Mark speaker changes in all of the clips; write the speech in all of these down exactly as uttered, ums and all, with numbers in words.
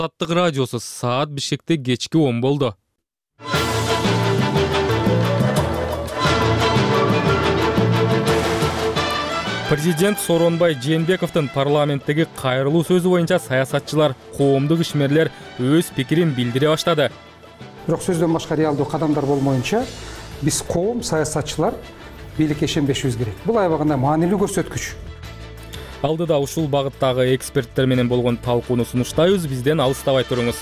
Speaker 1: Азаттык радиосу саат Бишкекте кечки он болду. Президент Сооронбай Жээнбековдун парламенттеги кайрылуу сөзү боюнча саясатчылар, коомдук ишмерлер өз пикирин билдире баштады.
Speaker 2: Бирок сөздөн башка реалдуу кадамдар болмоюнча биз коом, саясатчылар бийликке ишенбешибиз керек. Бул аябагында маанилүү көрсөткүч.
Speaker 1: Алдыда ушул багыттагы эксперттер менен болгон талкууну сунуштайбыз. Бизден алыстабай туруңуз.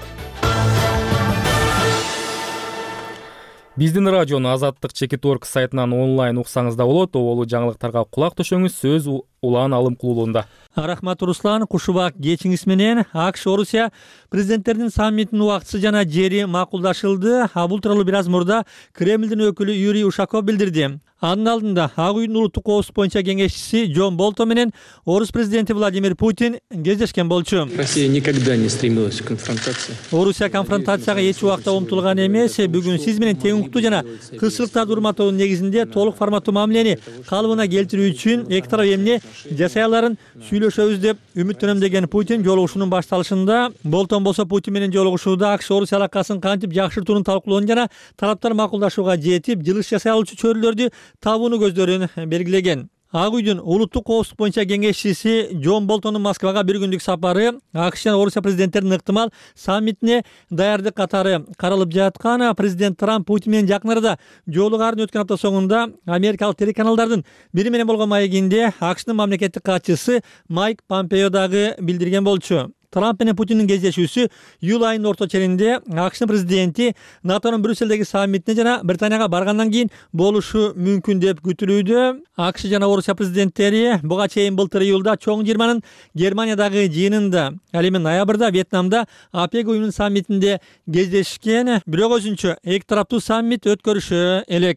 Speaker 1: Биздин радиону Азаттык Чекит Орг сайтынан онлайн уксаңыз да болот. Оболу жаңылыктарга кулак төшөңүз. Сөз Улан Алым Кулуулунда.
Speaker 3: Рахмат Руслан, кушубак кечиңиз менен АКШ Орусия президенттердин саммитинин убактысы жана жери макулдашылды. А бул тууралуу бир аз мурда Кремлдин өкүлү Юрий Ушаков билдирди. Анын алдында Ак үйдүн улуттук коопсуздук боюнча кеңешчиси Джон Болтон менен Орус президенти Владимир Путин кездешкен болчу.
Speaker 4: Россия никогда не стремилась к конфронтации.
Speaker 3: Орусия конфронтацияга эч убакта умтулган эмес. Бүгүн сиз менен тең укуктуу жана кырсыктарды урматтоонун негизинде толук форматтуу мамилени калыбына келтирүү үчүн эки тарап эмне жасай аларын сүйлөшөбүз деп үмүттөнөм деген Путин жолугушуунун башталышында. Болтон болсо Путин менен жолугушууда АКШ Орусия алакасын кантип жакшыртууну талкуулоонун жана тараптар макулдашууга жетип жылыш жасай алуучу чөйрөлөрдү табууну көздөрүн белгилеген. Ак үйдүн улуттук коопсуздук боюнча кеңешчиси Джон Болтондун Москвага бир күндүк сапары АКШ жана Орусия президенттеринин ыктымал саммитине даярдык катары каралып жаткан. Президент Трамп Путин менен жакын арада жолугарын өткөн апта соңунда америкалык телеканалдардын бири менен болгон маегинде АКШнын мамлекеттик катчысы Майк Помпео дагы билдирген болчу. Трамп менен Путиндин кездешүүсү июль айынын орто ченинде АКШнын президенти НАТОнун Брюссельдеги саммитине жана Британияга баргандан кийин болушу мүмкүн деп күтүлүүдө. АКШ жана Орусия президенттери буга чейин былтыр июлда чоң жыйырманын Германиядагы жыйынында, ал эми ноябрда Вьетнамда ОПЕК уюмунун саммитинде кездешкен. Бирок өзүнчө эки тараптуу саммит өткөрүшү элек.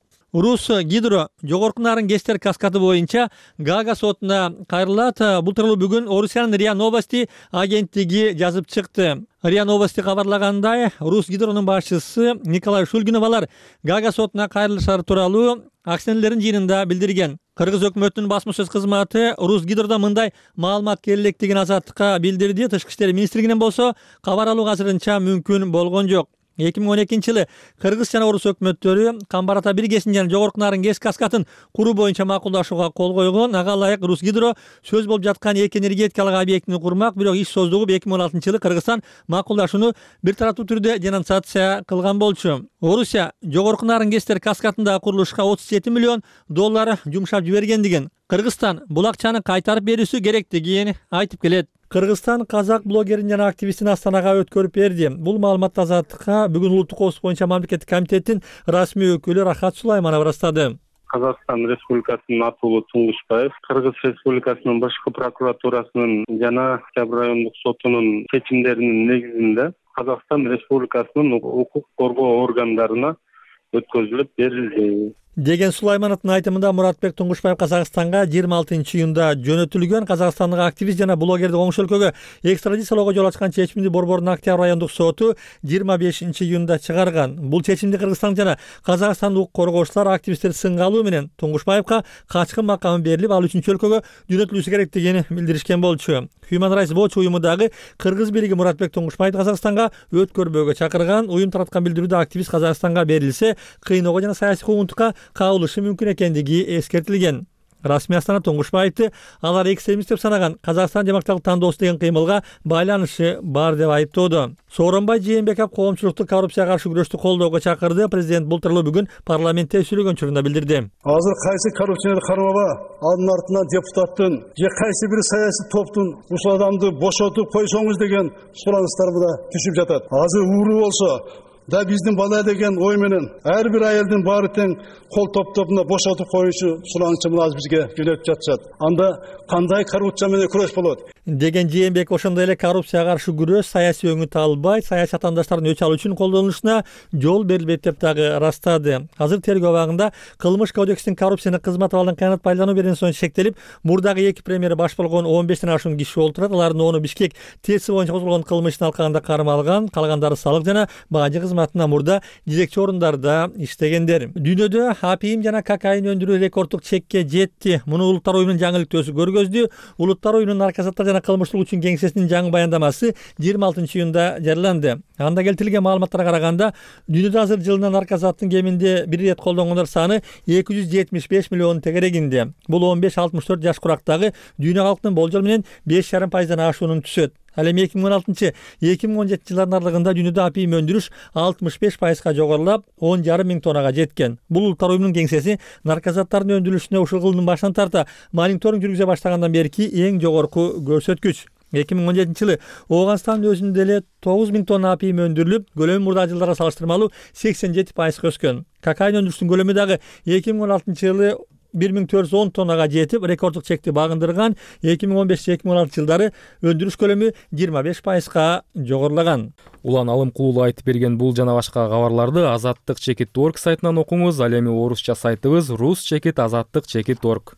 Speaker 3: Рус гидро жогорку нарын Гестер каскады боюнча Гага сотуна кайрылат. Бул тууралуу бүгүн Орусиянын РИА Новости агенттиги жазып чыкты. РИА Новости кабарлагандай, Рус гидронун башчысы Николай Шульгинов алар Гага сотуна кайрылышары тууралуу акционерлердин жыйынында билдирген. Кыргыз өкмөтүнүн басма сөз кызматы Рус гидрода мындай маалымат келелектигин Азаттыкка билдирди. Тышкы иштер министрлигинен болсо кабар алуу азырынча мүмкүн болгон жок. эки миң он экинчи жылы Кыргыз жана Орус өкмөттөрү Камбар-Ата биргесин жана Жогорку нарын ГЭС каскатын куруу боюнча макулдашууга кол койгон. Ага ылайык Рус гидро сөз болуп жаткан эки энергетикалык объектини курмак. Бирок иш создугу эки миң он алтынчы жылы Кыргызстан макулдашууну бир тараптуу түрдө денонсация кылган болчу. Орусия Жогорку нарын ГЭСтер каскатындагы курулушка отуз жети миллион доллар жумшап жибергендигин, Кыргызстан бул акчаны кайтарып берүүсү керектигин айтып келет. Кыргызстан казак блогерин жана активистин Астанага өткөрүп берди. Бул маалыматты Азаттыкка бүгүн улуттук коопсуздук боюнча мамлекеттик комитеттин расмий өкүлү Рахат Сулайманов ырастады.
Speaker 5: Казакстан Республикасынын атуулу Туңгушбаев Кыргыз Республикасынын башкы прокуратурасынын жана Октябрь райондук сотунун чечимдеринин негизинде Казакстан Республикасынын укук коргоо органдарына өткөзүлүп берилди деген
Speaker 3: Сулаймановдун айтымында Муратбек Туңгушбаев Казакстанга жыйырма алтынчы июнда жөнөтүлгөн. Казакстандык активист жана блогерди коңшу өлкөгө экстрадициялоого жол ачкан чечимди Борбордун Октябрь райондук соту жыйырма бешинчи июнда чыгарган. Бул чечимди Кыргызстан жана Казакстандын укук коргоочулар активисттер сынга алуу менен Туңгушбаевка качкын макамы берилип, ал үчүнчү өлкөгө жөнөтүлүүсү керектигин билдиришкен болчу. Human Rights Watch уюмундагы Кыргыз бириги Муратбек Туңгушбаевди Казакстанга өткөрбөөгө чакырган. Уюм тараткан билдирүүдө активист Казакстанга берилсе, кыйноого жана саясий куугунтукка кабылышы мүмкүн экендиги эскертилген. Расмий Астана Туңгушбаевди алар экстремист деп санаган Казакстан демократиялык тандоосу деген кыймылга байланышы бар деп айыптоодо. Сооронбай Жээнбеков коомчулукту коррупцияга каршы күрөштү колдоого чакырды. Президент бул тууралуу бүгүн парламентте сүйлөгөн учурунда билдирди.
Speaker 6: Азыр кайсы коррупцияны кармаба, анын артынан депутаттын же кайсы бир саясий топтун ушул адамды бошотуп койсоңуз деген сураныстар да түшүп жатат. Азыр ууру болсо да биздин бала деген ой менен ар бир айылдын баары тең кол топтоп мына бошотуп коюучу суранычы азыр бизге жөнөтүп жатышат. Анда кандай коррупция менен күрөш болот
Speaker 3: деген Жээнбек. Ошондой эле коррупцияга каршы күрөш саясий өңүт албай, саясий атаандаштардын өч алуу үчүн колдонулушуна жол берилбейт деп дагы ырастады. Азыр тергөө абагында кылмыш кодекстин коррупцияны кызмат абалдан кыянат пайдалануу берген соң шектелип, мурдагы эки премьери баш болгон он бештен ашуун киши олтурат. Алардын оны Бишкек ТЭСи боюнча козголгон кылмыштын алкагында кармалган, калгандары салык жана бажы кызматына мурда жетекчи орундарда иштегендер. Дүйнөдө апиим жана кокаин өндүрүү рекорддук чекке жетти. Муну Улуттар оюнунун жаңы иликтөөсү көргөздү. Улуттар оюнунун наркозаттар жана кылмыштуулук үчүн кеңсесинин жаңы баяндамасы жыйырма алтынчы июнда жарыяланды. Анда келтирилген маалыматтарга караганда, дүйнөдө азыр жылына наркозаттын кеминде бир ирет колдонгондор саны эки жүз жетимиш беш миллион тегерегинде. Бул он беш алтымыш төрт жаш курактагы дүйнө калктын болжол менен беш жарым пайыздан ашуунун түсөт. Ал эми эки миң он алтынчы эки миң он жетинчи жылдардын аралыгында дүйнөдө апийим өндүрүш алтымыш беш пайызга жогорулап, он жарым миң тоннага жеткен. Бул Улуттар уюмунун кеңсеси наркозаттардын өндүрүлүшүнө ушул жылдын башынан тарта мониторинг жүргүзө баштагандан берки эң жогорку көрсөткүч. эки миң он жетинчи жылы Ооганстандын өзүндө эле тогуз миң тонна апийим өндүрүлүп, көлөмү мурдагы жылдарга салыштырмалуу сексен жети пайызга өскөн. Кокаин өндүрүшүнүн көлөмү дагы эки миң он алтынчы жылы бир миң төрт жүз он тоннага жетип, рекорддук чекти багындырган. эки миң он беш эки миң он алтынчы жылдары өндүрүш көлөмү жыйырма беш пайызга жогорулаган.
Speaker 1: Улан Алымкулуу айтып берген бул жана башка кабарларды азаттык чекит точка орг сайтынан окуңуз. Ал эми орусча сайтыбыз рус чекит азаттык чекит точка орг.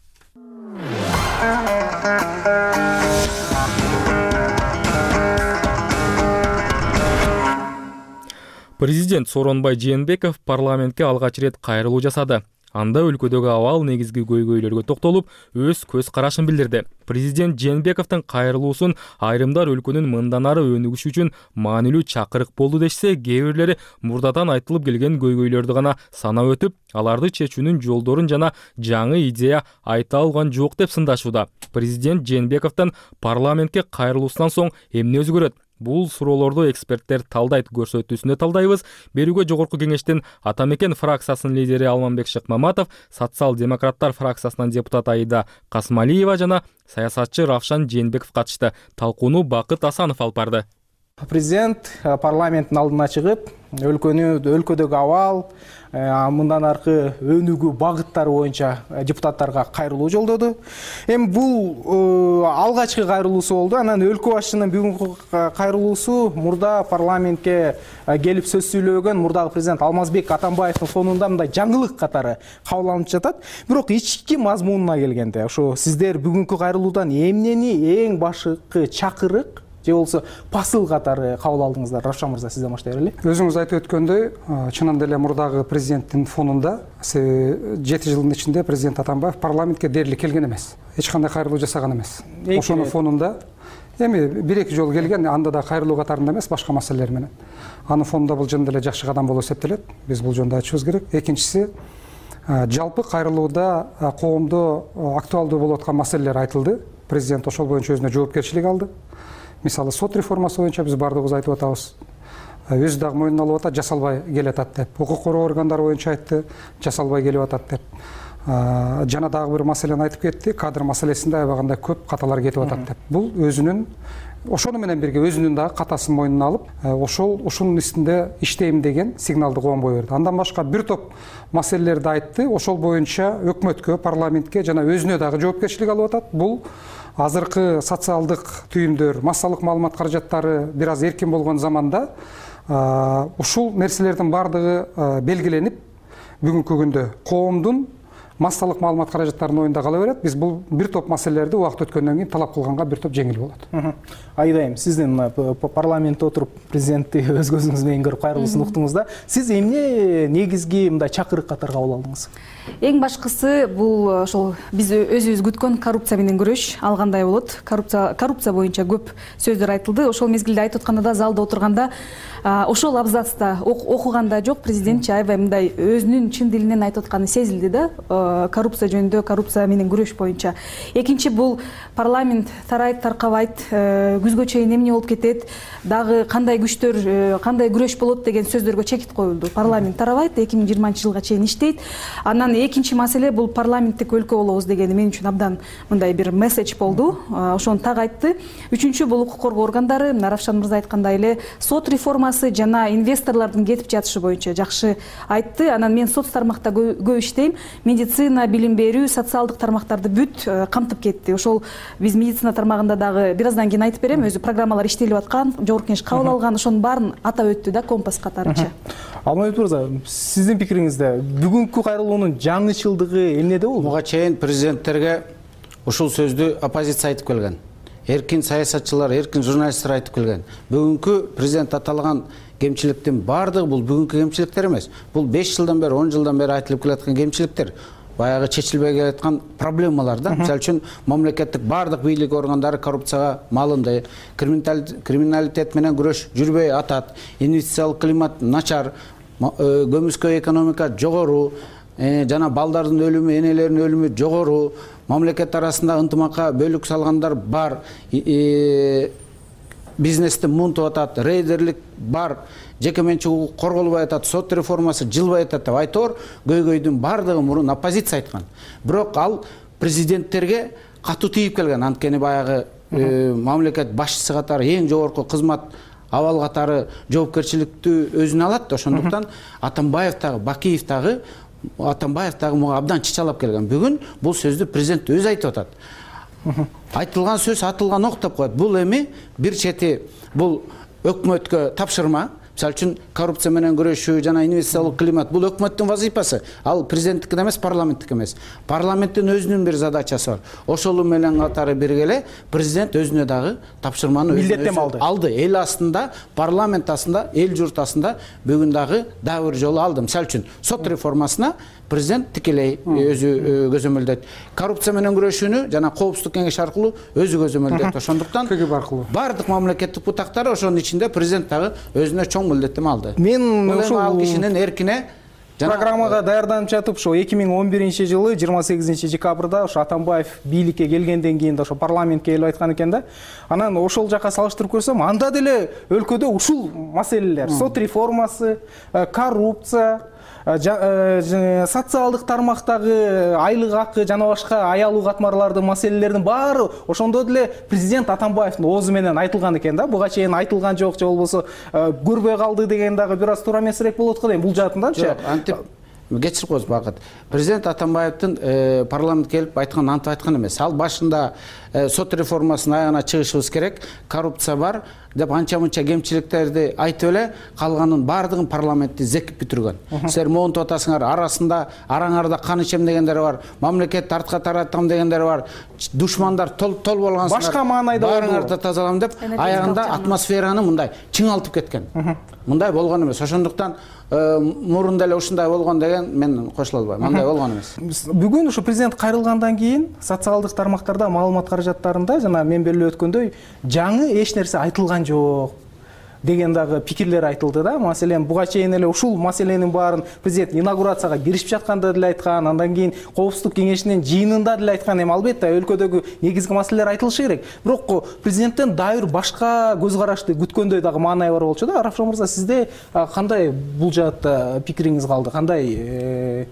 Speaker 1: Президент Сооронбай Жээнбеков парламентке алгач ирет кайрылуу жасады. Анда өлкөдөгү абал негизги көйгөйлөргө токтолуп, өз көз карашын билдирди. Президент Жээнбековдун кайрылуусун айрымдар өлкөнүн мындан ары өнүгүшү үчүн маанилүү чакырык болду дешсе, кээ бирлери мурдадан айтылып келген көйгөйлөрдү гана санап өтүп, аларды чечүүнүн жолдорун жана жаңы идея айта алган жок деп сындашууда. Президент Жээнбековдун парламентке кайрылуусунан соң эмне өзгөрөт? Бул суроолорду эксперттер талдайт, көрсөтүүсүндө талдайбыз. Берүүгө жогорку кеңештин Ата мекен фракциясынын лидери Алманбек Шыкмаматов, социал-демократтар фракциясынан депутат Аида Касмалиева жана саясатчы Равшан Жээнбеков катышты. Талкууну Бакыт Асанов алып барды.
Speaker 7: Президент парламенттин алдына чыгып, өлкөнү өлкөдөгү абал, мындан аркы өнүгүү багыттары боюнча депутаттарга кайрылуу жолдоду. Эми бул алгачкы кайрылуусу болду. Анан өлкө башчынын бүгүнкү кайрылуусу мурда парламентке келип сөз сүйлөгөн мурдагы президент Алмазбек Атамбаевдин фонунда мындай жаңылык катары кабыл жатат. Бирок ички мазмунуна келгенде, ошо сиздер бүгүнкү кайрылуудан эмнени эң башкы чакырык же болсо посыл катары кабыл алдыңыздар? Равшан мырза, сизден баштай берели.
Speaker 2: Өзүңүз айтып өткөндөй, чынында эле мурдагы президенттин фонунда жети жылдын ичинде президент Атамбаев парламентке дээрлик келген эмес. Эч кандай кайрылуу жасаган эмес. Ошонун фонунда эми бир-эки жолу келген, анда да кайрылуу катарында эмес, башка маселелер менен. Анын фонунда бул жөнүндө эле жакшы кадам болуп эсептелет. Биз бул жөнүндө айтышыбыз керек. Экинчиси, жалпы кайрылууда коомдо актуалдуу болуп аткан маселелер айтылды. Президент ошол боюнча өзүнө жоопкерчилик алды. Мисалы, сот реформасы боюнча биз бардыгыбыз айтып атабыз. Өзү дагы мойнуна алып атат, жасалбай келатат деп. Укук коргоо органдары боюнча айтты, жасалбай келип атат деп. Жана дагы бир маселени айтып кетти, кадр маселесинде аябагандай көп каталар кетип атат деп. Бул өзүнүн, ошону менен бирге өзүнүн дагы катасын мойнуна алып, ошол ушунун үстүндө иштейм деген сигналды коомго берди. Андан башка бир топ маселелерди айтты. Ошол боюнча өкмөткө, парламентке жана өзүнө дагы жоопкерчилик алып атат. Бул азыркы социалдык түйүмдөр, массалык маалымат каражаттары бир аз эркин болгон заманда ушул нерселердин бардыгы белгиленип, бүгүнкү күндө коомдун массалык маалымат каражаттарынын оюнда кала берет. Биз бул бир топ маселелерди убакыт өткөндөн кийин талап кылганга бир топ жеңил болот.
Speaker 7: Айдайм, сиздин парламентте отуруп президентти өз көзүңүз менен көрүп кайрылуусун уктуңуз да. Сиз эмне негизги мындай чакырык катары кабыл алдыңыз?
Speaker 8: Эң башкысы бул ошол биз өзүбүз күткөн коррупция менен күрөш. Ал кандай болот? Коррупция коррупция боюнча көп сөздөр айтылды. Ошол мезгилде айтып атканда да, залда отурганда ошол абзацта окуганда жок, президент аябай мындай өзүнүн чын дилинен айтып атканы сезилди да. Коррупция жөнүндө, коррупция менен күрөш боюнча. Экинчи, бул парламент тарайт, таркабайт, күзгө чейин эмне болуп кетет, дагы кандай күчтөр, кандай күрөш болот деген сөздөргө чекит коюлду. Парламент тарабайт, эки миң жыйырманчы жылга чейин иштейт. Анан экинчи маселе бул парламенттик өлкө болобуз дегени мен үчүн абдан мындай бир месседж болду. Ошону так айтты. Үчүнчү, бул укук коргоо органдары, Равшан мырза айткандай эле сот реформасы жана инвесторлордун кетип жатышы боюнча жакшы айтты. Анан мен соц тармакта көп иштейм. Медицина, билим берүү, социалдык тармактарды бүт камтып кетти. Ошол биз медицина тармагында дагы бир аздан кийин айтып берем, өзү программалар иштелип аткан, жогорку кеңеш кабыл алган, ошонун баарын атап өттү да компас катарынча.
Speaker 7: Алмазбек мырза, сиздин пикириңизде бүгүнкү кайрылуунун жаңычылдыгы эмнеде болду?
Speaker 9: Буга чейин президенттерге ушул сөздү оппозиция айтып келген. Эркин саясатчылар, эркин журналисттер айтып келген. Бүгүнкү президент аталган кемчиликтин бардыгы бул бүгүнкү кемчиликтер эмес. Бул беш жылдан бери, он жылдан бери айтылып келаткан кемчиликтер. баягы чечилбей келаткан проблемалар да. Мисалы үчүн мамлекеттик бардык бийлик органдары коррупцияга малынды, криминалитет менен күрөш жүрбөй атат, инвестициялык климат начар, көмүскө экономика жогору, жана балдардын өлүмү, энелердин өлүмү жогору, мамлекет арасында ынтымакка бөлүк салгандар бар, бизнести мунтуп атат, рейдерлик бар, жеке менчик укук корголбой атат, сот реформасы жылбай атат деп айтор, көйгөйдүн бардыгы мурун оппозиция айткан. Бирок ал президенттерге катуу тийип келген. Анткени баягы мамлекет башчысы катары эң жогорку кызмат абал катары жоопкерчиликти өзүнө алат. Ошондуктан Атамбаев дагы, Бакиев дагы, Атамбаев дагы муга абдан чычалап келген. Бүгүн бул сөздү президент өзү айтып атат. Айтылган сөз атылган ок деп коет. Бул эми бир чети бул өкмөткө тапшырма. Мисалы үчүн коррупция менен күрөшүү жана инвестициялык климат бул өкмөттүн вазифасы. Ал президенттики эмес, парламенттики эмес. Парламенттин өзүнүн бир задачасы бар. Ошол менен катары биргеле президент өзүнө дагы тапшырманы
Speaker 7: милдеттен алды.
Speaker 9: Алды. Эл астында, парламент астында, эл журт астында бүгүн дагы дагы бир жолу алды. Мисалы үчүн сот реформасына президент тикелей өзү көзөмөлдөйт. Коррупция менен күрөшүүнү жана коопсуздук кеңеш аркылуу өзү көзөмөлдөйт. Ошондуктан бардык мамлекеттик бутактар ошонун ичинде президент дагы өзүнө чоң милдеттеме алды.
Speaker 7: Мен ошол
Speaker 9: ал кишинин эркине
Speaker 7: программага даярданып жатып, ошо эки миң он биринчи жылы жыйырма сегизинчи декабрда ошо Атамбаев бийликке келгенден кийин да ошо парламентке келип айткан экен да. Анан ошол жака салыштырып көрсөм, анда деле өлкөдө ушул маселелер, сот реформасы, коррупция, социалдык тармактагы айлык акы жана башка аялуу катмарлардын маселелердин баары ошондо деле президент Атамбаевдин оозу менен айтылган экен да. Буга чейин айтылган жок, же болбосо көрбөй калды деген дагы бир аз туура эмесирээк болот го дейм бул жаатындачы.
Speaker 9: Жок, антип кечирип коесуз Бакыт. Президент Атамбаевдин парламентке келип айткан антип айткан эмес. Ал башында сот реформасынын аягына чыгышыбыз керек, коррупция бар деп анча-мынча кемчиликтерди айтып эле калганын бардыгын парламентти зекип бүтүргөн. Силер монтуп атасыңар, арасында араңарда кан ичем дегендер бар, мамлекетти артка таратам дегендер бар, душмандар тол тол болгансыңар.
Speaker 7: Башка маанайда
Speaker 9: баарыңарды тазалам деп аягында атмосфераны мындай чыңалтып кеткен. Мындай болгон эмес. Ошондуктан мурун деле ушундай болгон деген мен кошула албайм. Мындай болгон эмес.
Speaker 7: Бүгүн ушу президент кайрылгандан кийин социалдык тармактарда маалымат каражаттарында жана мен белгилеп өткөндөй жаңы эч нерсе айтылган жок деген дагы пикирлер айтылды да. Маселен, буга чейин эле ушул маселенин баарын президент инаугурацияга киришип жатканда деле айткан, андан кийин коопсуздук кеңешинин жыйынында деле айткан. Эми албетте өлкөдөгү негизги маселелер айтылышы керек. Бирок президенттен дайыр башка көз карашты күткөндөй дагы маанай бар болчу да. Рафшан мырза, сизде кандай бул жаатта пикириңиз калды? Кандай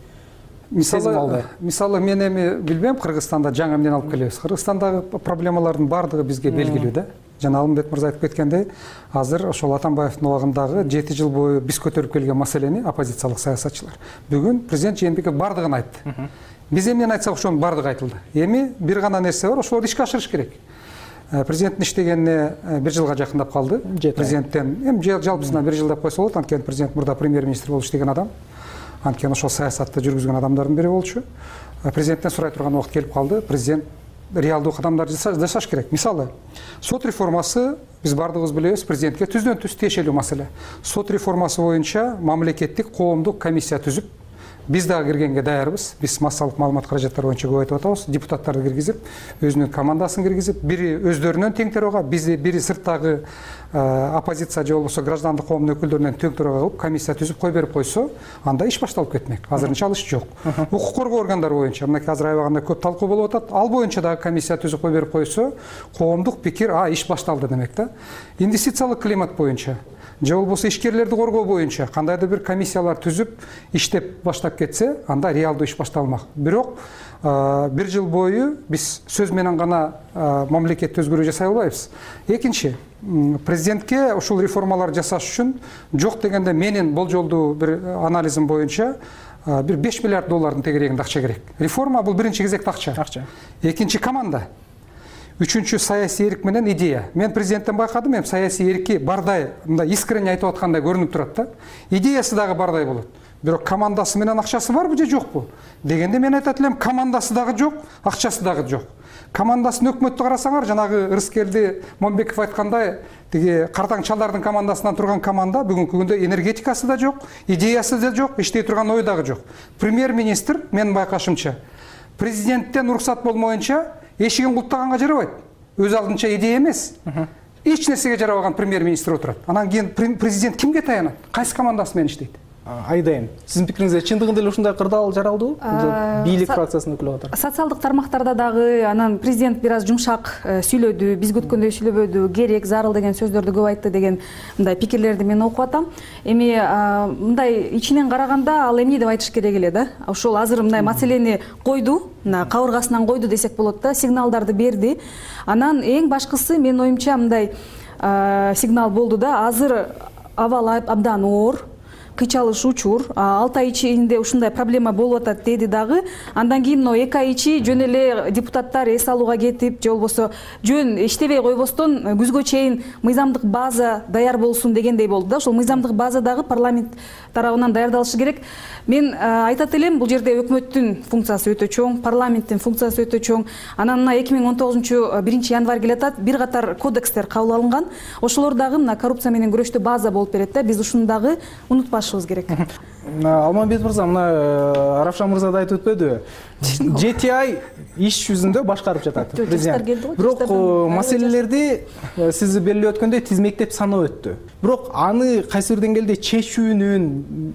Speaker 2: Мисалы, мисалы мен эми билбейм, Кыргызстанда жаңы эмнени алып келебиз. Кыргызстандагы проблемалардын бардыгы бизге белгилүү да. Жана Алмамбет мырза айтып кеткендей, азыр ошол Атамбаевдин убагындагы жети жыл бою биз көтөрүп келген маселени оппозициялык саясатчылар бүгүн президент Жээнбеков бардыгын айтты. Биз эмнени айтсак ошонун бардыгы айтылды. Эми бир гана нерсе бар, ошолорду ишке ашырыш керек. Президенттин иштегенине бир жылга жакындап калды. Президенттен эми жалпысынан бир жыл деп койсо болот, анткени президент мурда премьер-министр болуп иштеген адам. Анткени ошол саясатты жүргүзгөн адамдардын бири болчу. Президенттен сурай турган убакыт келип калды. Президент реалдуу кадамдар жасаш керек. Мисалы, сот реформасы биз бардыгыбыз билебиз, президентке түздөн түз тиешелүү маселе. Сот реформасы боюнча мамлекеттик коомдук комиссия түзүп, биз дагы киргенге даярбыз. Биз массалык маалымат каражаттары боюнча көп айтып атабыз. Депутаттарды киргизип, өзүнүн командасын киргизип, бири өздөрүнөн тең төрага, бизи бири сырттагы оппозиция же болбосо граждандык коомдун өкүлдөрүнөн тең төрага кылып комиссия түзүп кой берип койсо, анда иш башталып кетмек. Азырынча ал иш жок. Укук коргоо органдары боюнча мынакей азыр аябаганда көп талкуу болуп атат. Ал боюнча дагы комиссия түзүп кой берип койсо, коомдук пикир, а иш башталды демек да. Инвестициялык климат боюнча же болбосо ишкерлерди коргоо боюнча кандайдыр бир комиссиялар түзүп иштеп баштап кетсе, анда реалдуу иш башталмак. Бирок бир жыл бою биз сөз менен гана мамлекетти өзгөрүү жасай албайбыз. Экинчи, президентке ушул реформалар жасаш үчүн жок дегенде менин болжолдуу бир анализим боюнча бир беш миллиард доллардын тегерегинде акча керек. Реформа бул биринчи кезекте акча. Акча. Экинчи команда. Үчүнчү саясий эрк менен идея. Мен президенттен байкадым, эми саясий эрки бардай, мындай искренне айтып аткандай көрүнүп турат да. Идеясы дагы бардай болот. бирок командасы менен акчасы барбы же жокпу дегенде мен айтат элем командасы дагы жок, акчасы дагы жок. Командасын өкмөттү карасаңар, жанагы Рыскелди Момбеков айткандай, тиги картаң чалдардын командасынан турган команда бүгүнкү күндө энергетикасы да жок, идеясы да жок, иштей турган ой дагы жок. Премьер-министр менин байкашымча президенттен уруксат болмоюнча эшигин култаганга жарабайт. Өз алдынча идея эмес. Эч нерсеге жарабаган премьер-министр отурат. Анан кийин президент кимге таянат? Кайсы командасы менен иштейт?
Speaker 7: Айдайм. Сиздин пикириңизде чындыгында эле ушундай кырдаал жаралдыбы? Бийлик фракциясынын өкүлү катары.
Speaker 8: Социалдык тармактарда дагы анан президент бир аз жумшак сүйлөдү, биз күткөндөй сүйлөбөдү, керек, зарыл деген сөздөрдү көп айтты деген мындай пикирлерди мен окуп атам. Эми мындай ичинен караганда ал эмне деп айтыш керек эле да? Ошол азыр мындай маселени койду, мына кабыргасынан койду десек болот да, сигналдарды берди. Анан эң башкысы менин оюмча мындай сигнал болду да, азыр абал абдан оор, кыйчалыш учур, алты ай ичинде ушундай проблема болуп атат деди дагы. Андан кийин мына эки ай ичи жөн эле депутаттар эс алууга кетип, же болбосо жөн иштебей койбостон күзгө чейин мыйзамдык база даяр болсун дегендей болду да. Ошол мыйзамдык база дагы парламент тарабынан даярдалышы керек. Мен айтат элем, бул жерде өкмөттүн функциясы өтө чоң, парламенттин функциясы өтө чоң. Анан мына эки миң он тогузунчу биринчи январь келатат, бир катар кодекстер кабыл алынган. Ошолор дагы мына коррупция менен күрөштө база болуп берет да. Биз ушуну дагы унутпашыбыз керек.
Speaker 7: Алмамбет мырза, мына Равшан мырза да айтып өтпөдүбү? жети ай иш жүзүндө башкарып жатат президент. Бирок маселелерди сиз белгилеп өткөндөй тизмектеп саноо өттү. Бирок аны кайсы бир деңгээлде чечүүнүн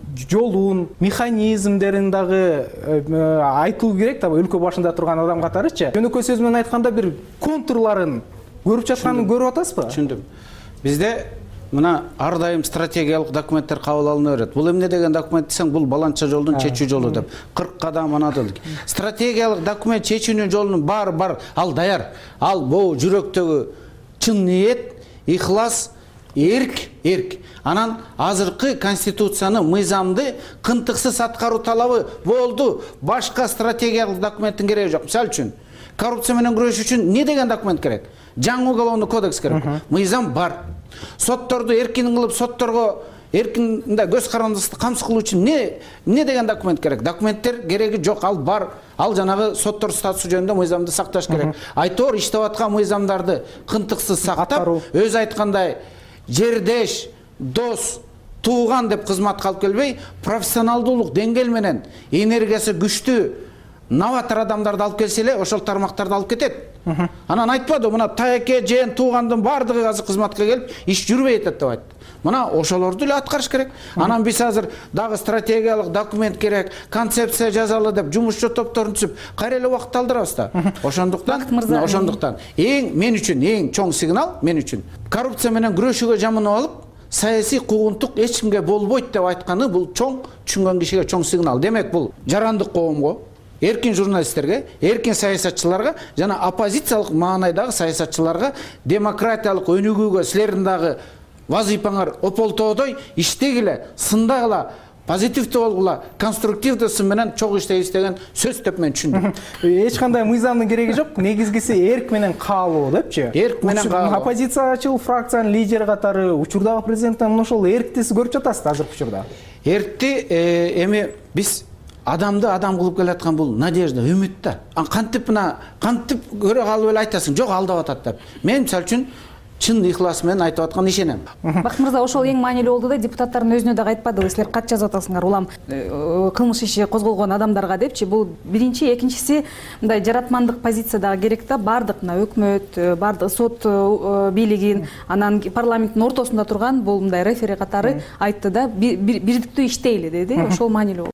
Speaker 7: жолун, механизмдерин дагы айтылуу керек да, өлкө башында турган адам катарычы. Жөнөкөй сөз менен айтканда бир контурларын көрүп жатканын көрүп атасызбы?
Speaker 9: Түшүндүм. Бизде мына ар дайым стратегиялык документтер кабыл алына берет. Бул эмне деген документ десең, бул баланча жолдун чечүү жолу деп. кырк кадам анадыл. Стратегиялык документ чечүүнүн жолунун баары бар, ал даяр. Ал бул жүрөктөгү чын ниет, ихлас, эрк, эрк. Анан азыркы конституцияны, мыйзамды кынтыксыз аткаруу талабы болду. Башка стратегиялык документтин кереги жок. Мисалы үчүн, коррупция менен күрөш үчүн эмне деген документ керек? Жаңы уголовный кодекс керек. Мыйзам бар. Сотторду эркин кылып, сотторго эркин мындай көз карандыкты камсыз кылуу үчүн эмне эмне деген документ керек? Документтер кереги жок, ал бар. Ал жанагы соттор статусу жөнүндө мыйзамды сакташ керек. Айтор иштеп аткан мыйзамдарды кынтыксыз сактап, өз айткандай жердеш, дос, тууган деп кызматка алып келбей, профессионалдуулук деңгээл менен энергиясы күчтүү новатор адамдарды алып келсе эле, ошол тармактарды алып кетет. Анан айтпады, мына таяке, жен, туугандын бардыгы азыр кызматка келип, иш жүрбөй атат деп айтты. Мына ошолорду эле аткарыш керек. Анан биз азыр дагы стратегиялык документ керек, концепция жазалы деп жумушчу топторун түзүп, кайра эле убакыт алдырабыз да. Ошондуктан, ошондуктан эң мен үчүн эң чоң сигнал мен үчүн коррупция менен күрөшүүгө жамынып алып, саясий куугунтук эч кимге болбойт деп айтканы бул чоң түшүнгөн кишиге чоң сигнал. Демек бул жарандык коомго, эркин журналисттерге, эркин саясатчыларга жана оппозициялык маанайдагы саясатчыларга демократиялык өнүгүүгө силердин дагы вазыйпаңар ополтоодой иштегиле, сындагыла, позитивдүү болгула, конструктивдүү сын менен чогуу иштейбиз деген сөз деп мен түшүндүм.
Speaker 7: Эч кандай мыйзамдын кереги жок, негизгиси эрк менен каалоо депчи.
Speaker 9: Эрк менен каалоо.
Speaker 7: Оппозициячыл фракциянын лидери катары учурдагы президенттен мына ошол эркти сиз көрүп жатасыз азыркы учурда.
Speaker 9: Эркти эми биз адамды адам кылып келаткан бул надежда, үмүт да. Кантип мына кантип көрө калып эле айтасың, жок алдап атат деп. Мен мисалы үчүн чын ихлас менен айтып аткан ишенем.
Speaker 8: Бакыт мырза, ошол эң маанилүү болду да, депутаттардын өзүнө дагы айтпадыбы, силер кат жазып атасыңар улам кылмыш иши козголгон адамдарга депчи. Бул биринчи, экинчиси мындай жаратмандык позиция дагы керек да. Бардык мына өкмөт, бардык сот бийлигин, анан парламенттин ортосунда турган бул мындай рефери катары айтты да, бирдиктүү иштейли деди. Ошол маанилүү.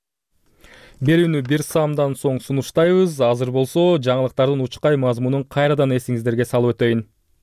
Speaker 1: Берүүнү бир саамдан соң сунуштайбыз. Азыр болсо жаңылыктардын учкай мазмунун кайрадан эсиңиздерге салып өтөйүн.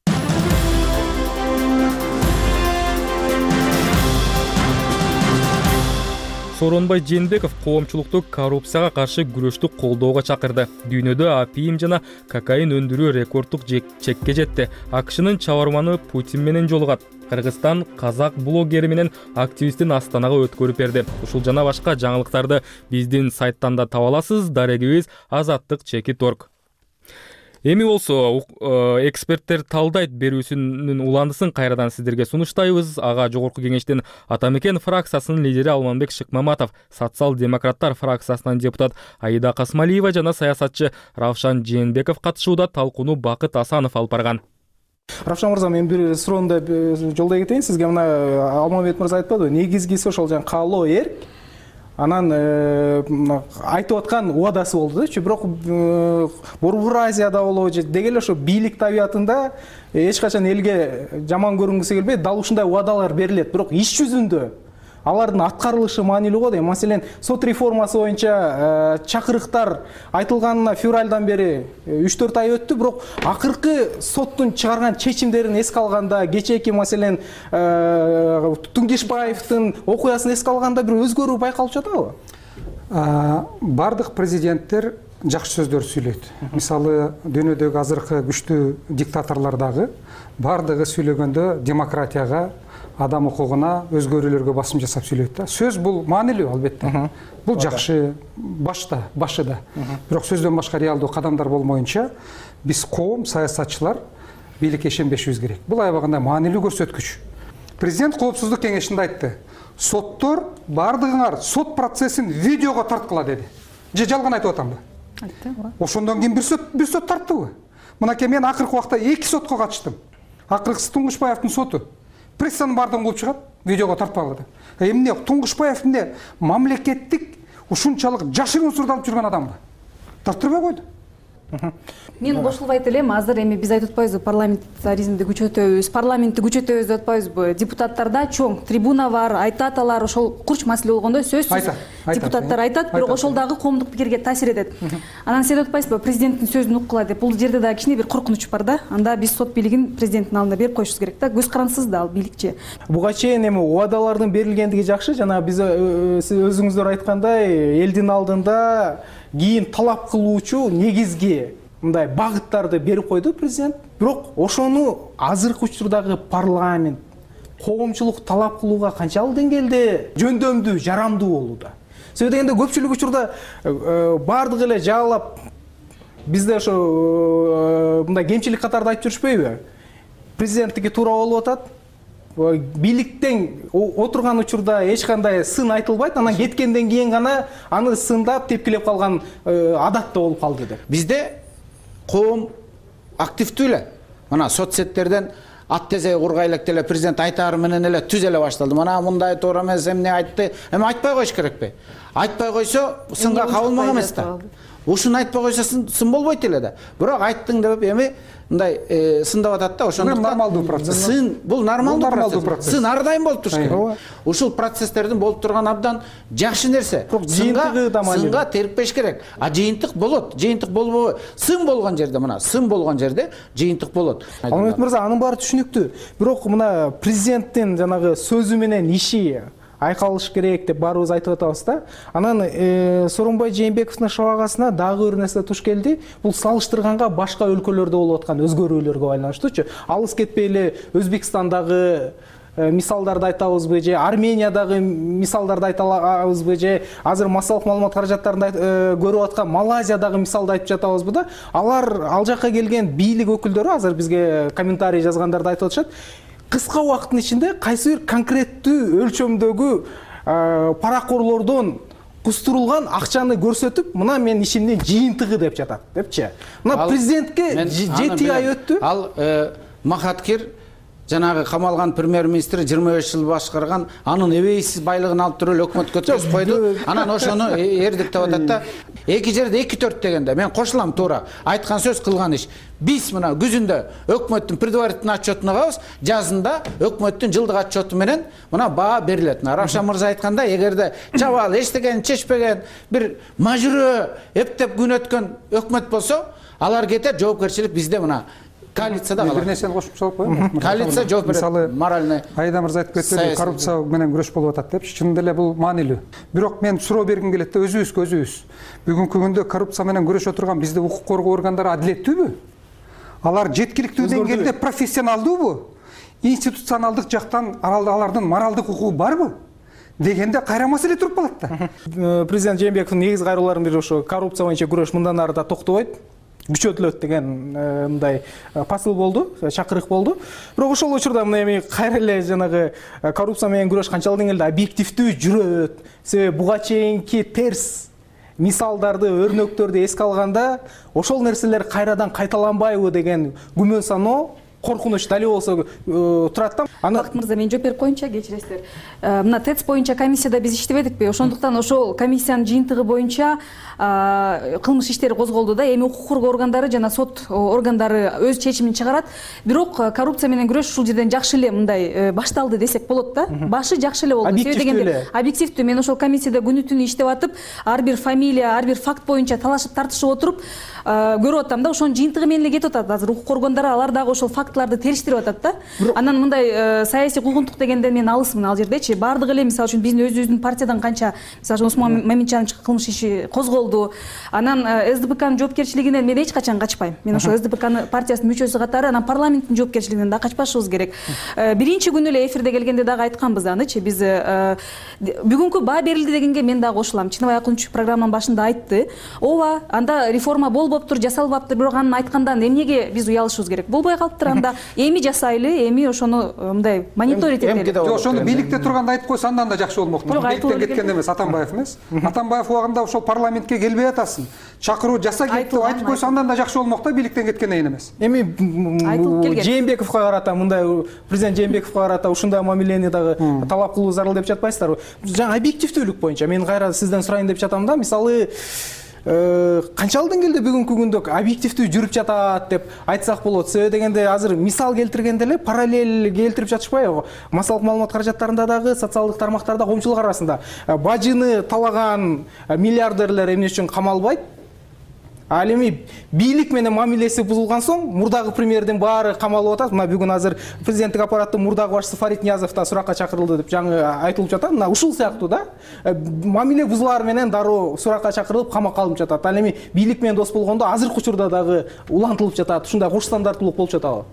Speaker 1: Сооронбай Жээнбеков коомчулукту коррупцияга каршы күрөштү колдоого чакырды. Дүйнөдө апиим жана кокаин өндүрүү рекорддук чекке жетти. АКШнын чабарманы Путин менен жолугат. Кыргызстан казак блогери менен активистин Астанага өткөрүп берди. Ушул жана башка жаңылыктарды биздин сайттан да таба аласыз. Дарегибиз азаттык чекит точка орг. Эми болсо эксперттер талдайт берүүсүнүн уландысын кайрадан сиздерге сунуштайбыз. Ага жогорку кеңештин Атамекен фракциясынын лидери Алмамбек Шыкмаматов, социал-демократтар фракциясынан депутат Аида Касмалиева жана саясатчы Равшан Жээнбеков катышууда талкууну Бакыт Асанов алып барган.
Speaker 7: Равшан мырза, мен бир суроону жолдой кетейин сизге. Мына Алмамбет мырза айтпадыбы, негизгиси ошол жаңы каалоо эрк, анан айтып аткан убадасы болду да. Бирок Борбор Азияда болобу деги эле ошо бийлик табиятында эч качан элге жаман көрүнгүсү келбейт, дал ушундай убадалар берилет. Бирок иш жүзүндө алардын аткарылышы маанилүү го дейм. Маселен, сот реформасы боюнча чакырыктар айтылганына февралдан бери үч төрт ай өттү, бирок акыркы соттун чыгарган чечимдерин эске алганда, кечээки маселен Туңгишбаевдин окуясын эске алганда бир өзгөрүү байкалып жатабы?
Speaker 2: Бардык президенттер жакшы сөздөр сүйлөйт. Мисалы, дүйнөдөгү азыркы күчтүү диктаторлордогу бардыгы сүйлөгөндө демократияга, адам укугуна, өзгөрүүлөргө басым жасап сүйлөйт да. Сөз бул маанилүү албетте. Бул жакшы башта, башыда. Бирок сөздөн башка реалдуу кадамдар болмоюнча биз коом, саясатчылар бийликке ишенбешибиз керек. Бул аябагында маанилүү көрсөткүч. Президент Коопсуздук кеңешинде айтты: соттор бардыгыңар сот процессин видеого тарткыла деди. Же жалган айтып атамбы?
Speaker 8: Айтты.
Speaker 2: Ошондон кийин бир сот бир сот тарттыбы? Мынакей мен акыркы убакта эки сотко катыштым. Акыркысы Туңгушбаевдин соту. Прессанын бардыгын кылып чыгат, видеого тартпагыды. Эмне Туңгушбаев эмне мамлекеттик ушунчалык жашыруун сурда алып жүргөн адамбы? Тартырбай койду.
Speaker 8: Мен кошулбайт элем, азыр эми биз айтып атпайбызбы, парламентаризмди күчөтөбүз, парламентти күчөтөбүз деп атпайбызбы? Депутаттарда чоң трибуна бар, айтат алар, ошол курч маселе болгондо сөзсүз депутаттар айтат, бирок ошол дагы коомдук пикирге таасир этет. Анан сиз айтып атпайсызбы, президенттин сөзүн уккула деп. Бул жерде да кичине бир коркунуч бар да. Анда биз сот бийлигин президенттин алдына берип коюшубуз керек да. Көз карансыз да ал бийликчи.
Speaker 7: Буга чейин эми убадалардын берилгендиги жакшы, жана биз өзүңүздөр айткандай элдин алдында кийин талап кылуучу негизги мындай багыттарды берип койду президент. Бирок ошону азыркы учурдагы парламент, коомчулук талап кылууга канчалык деңгээлде жөндөмдүү, жарамдуу болууда? Себеби дегенде көпчүлүк учурда бардыгы эле жаалап бизде ошо мындай кемчилик катарда айтып жүрүшпөйбү? Президенттики туура болуп атат. Бийликтен отурган учурда эч кандай сын айтылбайт, анан кеткенден кийин гана аны сындап тепкилеп калган адатта болуп калды деп.
Speaker 9: Бизде коом активдүү эле. Мына соцсеттерден ат тезей кургайлык деле президент айтары менен эле түз эле башталды. Мына мындай туура эмес, эмне айтты? Эми айтпай коюш керекпи? Айтпай койсо сынга кабылмак эмес да. Ушуну айтпай койсо сын болбойт эле да. Бирок айттың деп эми мындай сындап атат да, ошондуктан
Speaker 2: бул нормалдуу процесс.
Speaker 9: Сын бул нормалдуу процесс. Сын ар дайым болуп туруш керек. Ушул процесстердин болуп турган абдан жакшы нерсе. Сынга терикпеш керек. А жыйынтык болот. Жыйынтык болбобу? Сын болгон жерде, мына сын болгон жерде жыйынтык болот.
Speaker 7: Алмамбет мырза, анын баары түшүнүктүү. Бирок мына президенттин жанагы сөзү менен иши айкалыш керек деп баарыбыз айтып атабыз да. Анан Сооронбай Жээнбековдун шабагасына дагы бир нерсе туш келди. Бул салыштырганга башка өлкөлөрдө болуп аткан өзгөрүүлөргө байланыштуучу. Алыс кетпей эле Өзбекстандагы мисалдарды айтабызбы, же Армениядагы мисалдарды айтабызбы, же азыр массалык маалымат каражаттарында көрүп аткан Малайзиядагы мисалды айтып жатабызбы да. Алар ал жакка келген бийлик өкүлдөрү азыр бизге комментарий жазгандарды айтып атышат. Кыска убакыттын ичинде кайсы бир конкреттүү өлчөмдөгү паракорлордон кустурулган акчаны көрсөтүп, мына мен ишимдин жыйынтыгы деп жатат депчи. Мына президентке жети ай өттү.
Speaker 9: Ал Махаткир жанагы камалган премьер-министр жыйырма беш жыл башкарган, анын эбейсиз байлыгын алып туруп эле өкмөткө өткөзүп койду. Анан ошону эрдик деп атат да. Эки жерде эки төрт дегенде мен кошулам туура. Айткан сөз кылган иш. Биз мына күзүндө өкмөттүн предварительный отчетун алабыз, жазында өкмөттүн жылдык отчету менен мына баа берилет. Равшан мырза айткандай, эгерде чабал эчтеген, чечпеген, бир мажүрө эптеп күн өткөн өкмөт болсо, алар кетет, жоопкерчилик бизде мына коалицияда калат.
Speaker 2: Бир нерсени кошуп салып коеюн.
Speaker 9: Коалиция жооп берет. Моральный.
Speaker 2: Айда мырза айтып кетти, коррупция менен күрөш болуп атат деп. Чынында эле бул маанилүү. Бирок мен суроо бергим келет да, өзүбүзгө өзүбүз. Бүгүнкү күндө коррупция менен күрөшө турган бизде укук коргоо органдары адилеттүүбү? Алар жеткиликтүү деңгээлде профессионалдуубу? Институционалдык жактан алардын моралдык укугу барбы? Дегенде кайра маселе туруп калат да.
Speaker 7: Президент Жээнбековдун негизи кайрылууларынын бири ошо коррупция боюнча күрөш мындан ары да токтобойт. күчөтүлөт деген мындай посыл болду, чакырык болду. Бирок ошол учурда мына эми кайра эле жанагы коррупция менен күрөш канчалык деңгээлде объективдүү жүрөт. Себеби буга чейинки терс мисалдарды, өрнөктөрдү эске алганда ошол нерселер кайрадан кайталанбайбы деген күмөн саноо, коркунуч дали болсо турат да.
Speaker 8: Бакыт мырза, мен жооп берип коеюнчу, кечиресиздер. Мына ТЭЦ боюнча комиссияда биз иштебедикпи? Ошондуктан ошол комиссиянын жыйынтыгы боюнча кылмыш иштери козголду да. Эми укук коргоо органдары жана сот органдары өз чечимин чыгарат. Бирок коррупция менен күрөш ушул жерден жакшы эле мындай башталды десек болот да. Башы жакшы эле болду. Себеби дегенде объективдүү. Мен ошол комиссияда күнү түнү иштеп атып, ар бир фамилия, ар бир факт боюнча талашып тартышып отуруп көрүп атам да. Ошонун жыйынтыгы менен эле кетип атат. Азыр укук коргондары алар дагы ошол фактыларды териштирип атат да. Анан мындай саясий куугунтук дегенде мен алысмын ал жердечи. Бардыгы эле мисалы үчүн биздин өзүбүздүн партиядан канча, мисалы Усман Маминчанович кылмыш иши козголду. Анан СДПКнын жоопкерчилигинен мен эч качан качпайм. Мен ошол СДПК партиясынын мүчөсү катары анан парламенттин жоопкерчилигинен да качпашыбыз керек. Биринчи күнү эле эфирде келгенде дагы айтканбыз анычы. Биз бүгүнкү баа берилди дегенге мен дагы кошулам. Чыныбай Акунч программанын башында айтты. Ооба, анда реформа болбоптур, жасалбаптыр, бирок анын айткандан эмнеге биз уялышыбыз керек? Болбой калыптыр анда. Эми жасайлы, эми ошону мындай мониторинг этели.
Speaker 2: Жок, ошону бийликте турганда айтып койсо андан да жакшы болмокту. Бийликтен кеткен эмес, Атамбаев эмес. Атамбаев убагында ошол парламентке келбей атасың. Чакыруу жаса кетти деп айтып койсо андан да жакшы болмок да, бийликтен кеткенден эмес.
Speaker 7: Эми Жээнбековго карата, мындай президент Жээнбековго карата ушундай мамилени дагы талап кылуу зарыл деп жатпайсыздарбы? Жаңа объективдүүлүк боюнча мен кайра сизден сурайын деп жатам да. Мисалы канчалык деңгээлде бүгүнкү күндө объективдүү жүрүп жатат деп айтсак болот. Себеби дегенде азыр мисал келтиргенде эле параллель келтирип жатышпайбы? Массалык маалымат каражаттарында дагы, социалдык тармактарда, коомчулук арасында бажыны талаган миллиардерлер эмне үчүн камалбайт? Ал эми бийлик менен мамилеси бузулган соң мурдагы премьердин баары камалып атат. Мына бүгүн азыр президенттик аппараттын мурдагы башчысы Фарид Ниязов да суракка чакырылды деп жаңы айтылып жатат. Мына ушул сыяктуу да. Мамиле бузулар менен дароо суракка чакырылып камакка алынып жатат. Ал эми бийлик менен дос болгондо азыркы учурда дагы улантылып жатат. Ушундай кош стандарттуулук болуп жатабы?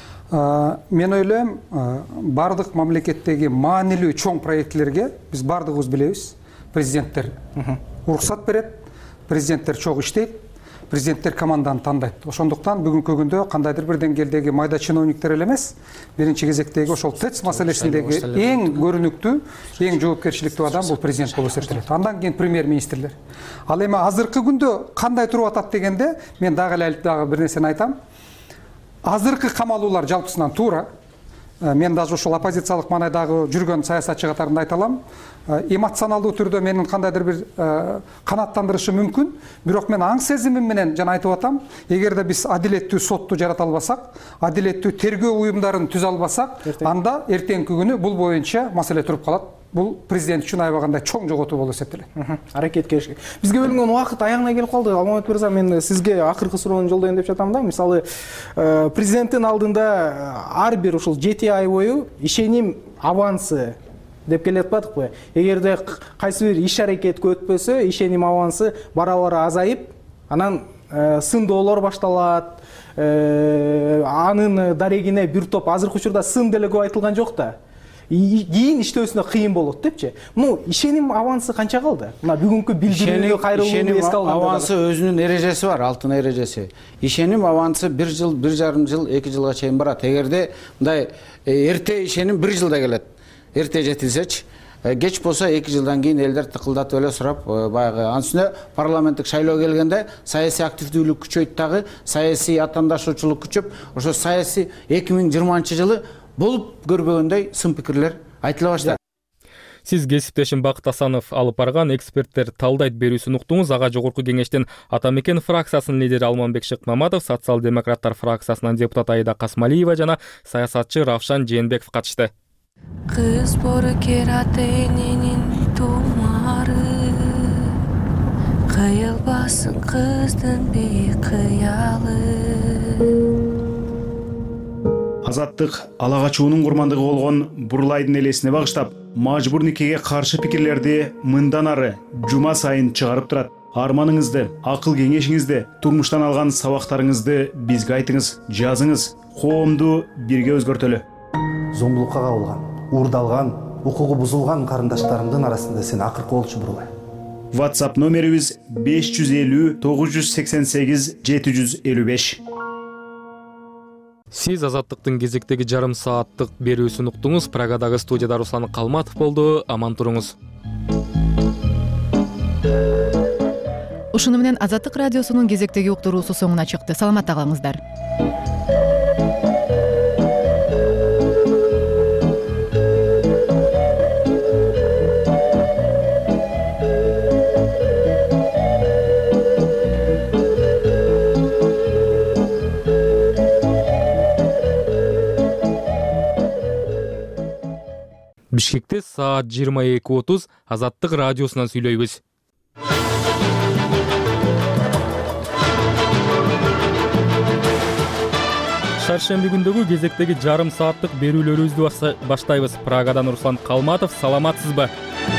Speaker 2: Мен ойлойм, бардык мамлекеттеги маанилүү чоң проектлерге биз бардыгыбыз билебиз, президенттер уруксат берет, президенттер чогуу иштейт, президенттер команданы тандайт. Ошондуктан бүгүнкү күндө кандайдыр бир деңгээлдеги майда чиновниктер эле эмес, биринчи кезектеги ошол ТЭЦ маселесиндеги эң көрүнүктүү, эң жоопкерчиликтүү адам бул президент болуп эсептелет. Андан кийин премьер-министрлер. Ал эми азыркы күндө кандай туруп атат дегенде, мен дагы эле дагы бир нерсени айтам. Азыркы камалуулар жалпысынан туура. Мен даже ошол оппозициялык маанайдагы жүргөн саясатчы катарында айта алам. Эмоционалдуу түрдө менин кандайдыр бир канааттандырышы мүмкүн, бирок мен аң сезимим менен жана айтып атам, эгерде биз адилеттүү сотту жарата албасак, адилеттүү тергөө уюмдарын түзө албасак, анда эртеңки күнү бул боюнча маселе туруп калат. Бул президент үчүн аябагандай чоң жоготуу болуп эсептелет.
Speaker 7: Аракет керек. Бизге бөлүнгөн убакыт аягына келип калды. Алмамет мырза, мен сизге акыркы суроону жолдойм деп жатам да. Мисалы, президенттин алдында ар бир ушул жети ай бою ишеним авансы деп келе атпадыкпы? Эгерде кайсы бир иш аракет өтпөсө, ишеним авансы бара-бара азайып, анан сындоолор башталат. Анын дарегине бир топ азыркы учурда сын деле көп айтылган жок да. Кийин иштөөсүнө кыйын болот депчи. Ну, ишеним авансы канча калды? Мына бүгүнкү билдирүү кайрылууну эске алганда.
Speaker 9: Авансы өзүнүн эрежеси бар, алтын эрежеси. Ишеним авансы бир жыл, бир жарым жыл, эки жылга чейин барат. Эгерде мындай эрте ишеним бир жылда келет. Эрте жетилсечи, кеч болсо эки жылдан кийин элдер тыкылдатып эле сурап, баягы анын үстүнө парламенттик шайлоо келгенде саясий активдүүлүк күчөйт дагы, саясий атаандашуучулук күчөп, ошо саясий эки миң жыйырманчы жылы болуп көрбөгөндөй сын пикирлер айтыла баштады.
Speaker 1: Сиз кесиптешим Бакыт Асанов алып барган эксперттер талдайт берүүсүн уктуңуз. Ага жогорку кеңештин Атамекен фракциясынын лидери Алмамбек Шыкмаматов, социал-демократтар фракциясынан депутат Аида Касмалиева жана саясатчы Равшан Жээнбеков катышты.
Speaker 10: Кыз бору кератенинин тумары, кыйылбасын кыздын бейик кыялы.
Speaker 11: Азаттык ала качуунун курмандыгы болгон Бурлайдын элесине багыштап, мажбур никеге каршы пикирлерди мындан ары жума сайын чыгарып турат. Арманыңызды, акыл кеңешиңизди, турмуштан алган сабактарыңызды бизге айтыңыз, жазыңыз. Коомду бирге өзгөртөлү.
Speaker 12: Зомбулукка кабылган, уурдалган, укугу бузулган карындаштарымдын арасында сен акыркы болчу Бурлай.
Speaker 11: WhatsApp номерибиз беш жүз элүү тогуз жүз сексен сегиз жети жүз элүү беш.
Speaker 1: Сиз Азаттыктын кезектеги жарым сааттык берүүсүн уктуңуз. Прагадагы студияда Руслан Калматов болду. Аман туруңуз.
Speaker 12: Ушуну менен Азаттык радиосунун кезектеги уктуруусу соңуна чыкты. Саламатта калыңыздар.
Speaker 1: Бишкекте саат жыйырма эки отуз Азаттык радиосунан сүйлөйбүз. Шаршемби күндөгү кезектеги жарым сааттык берүүлөрүбүздү баштайбыз. Прагадан Руслан Калматов, саламатсызбы?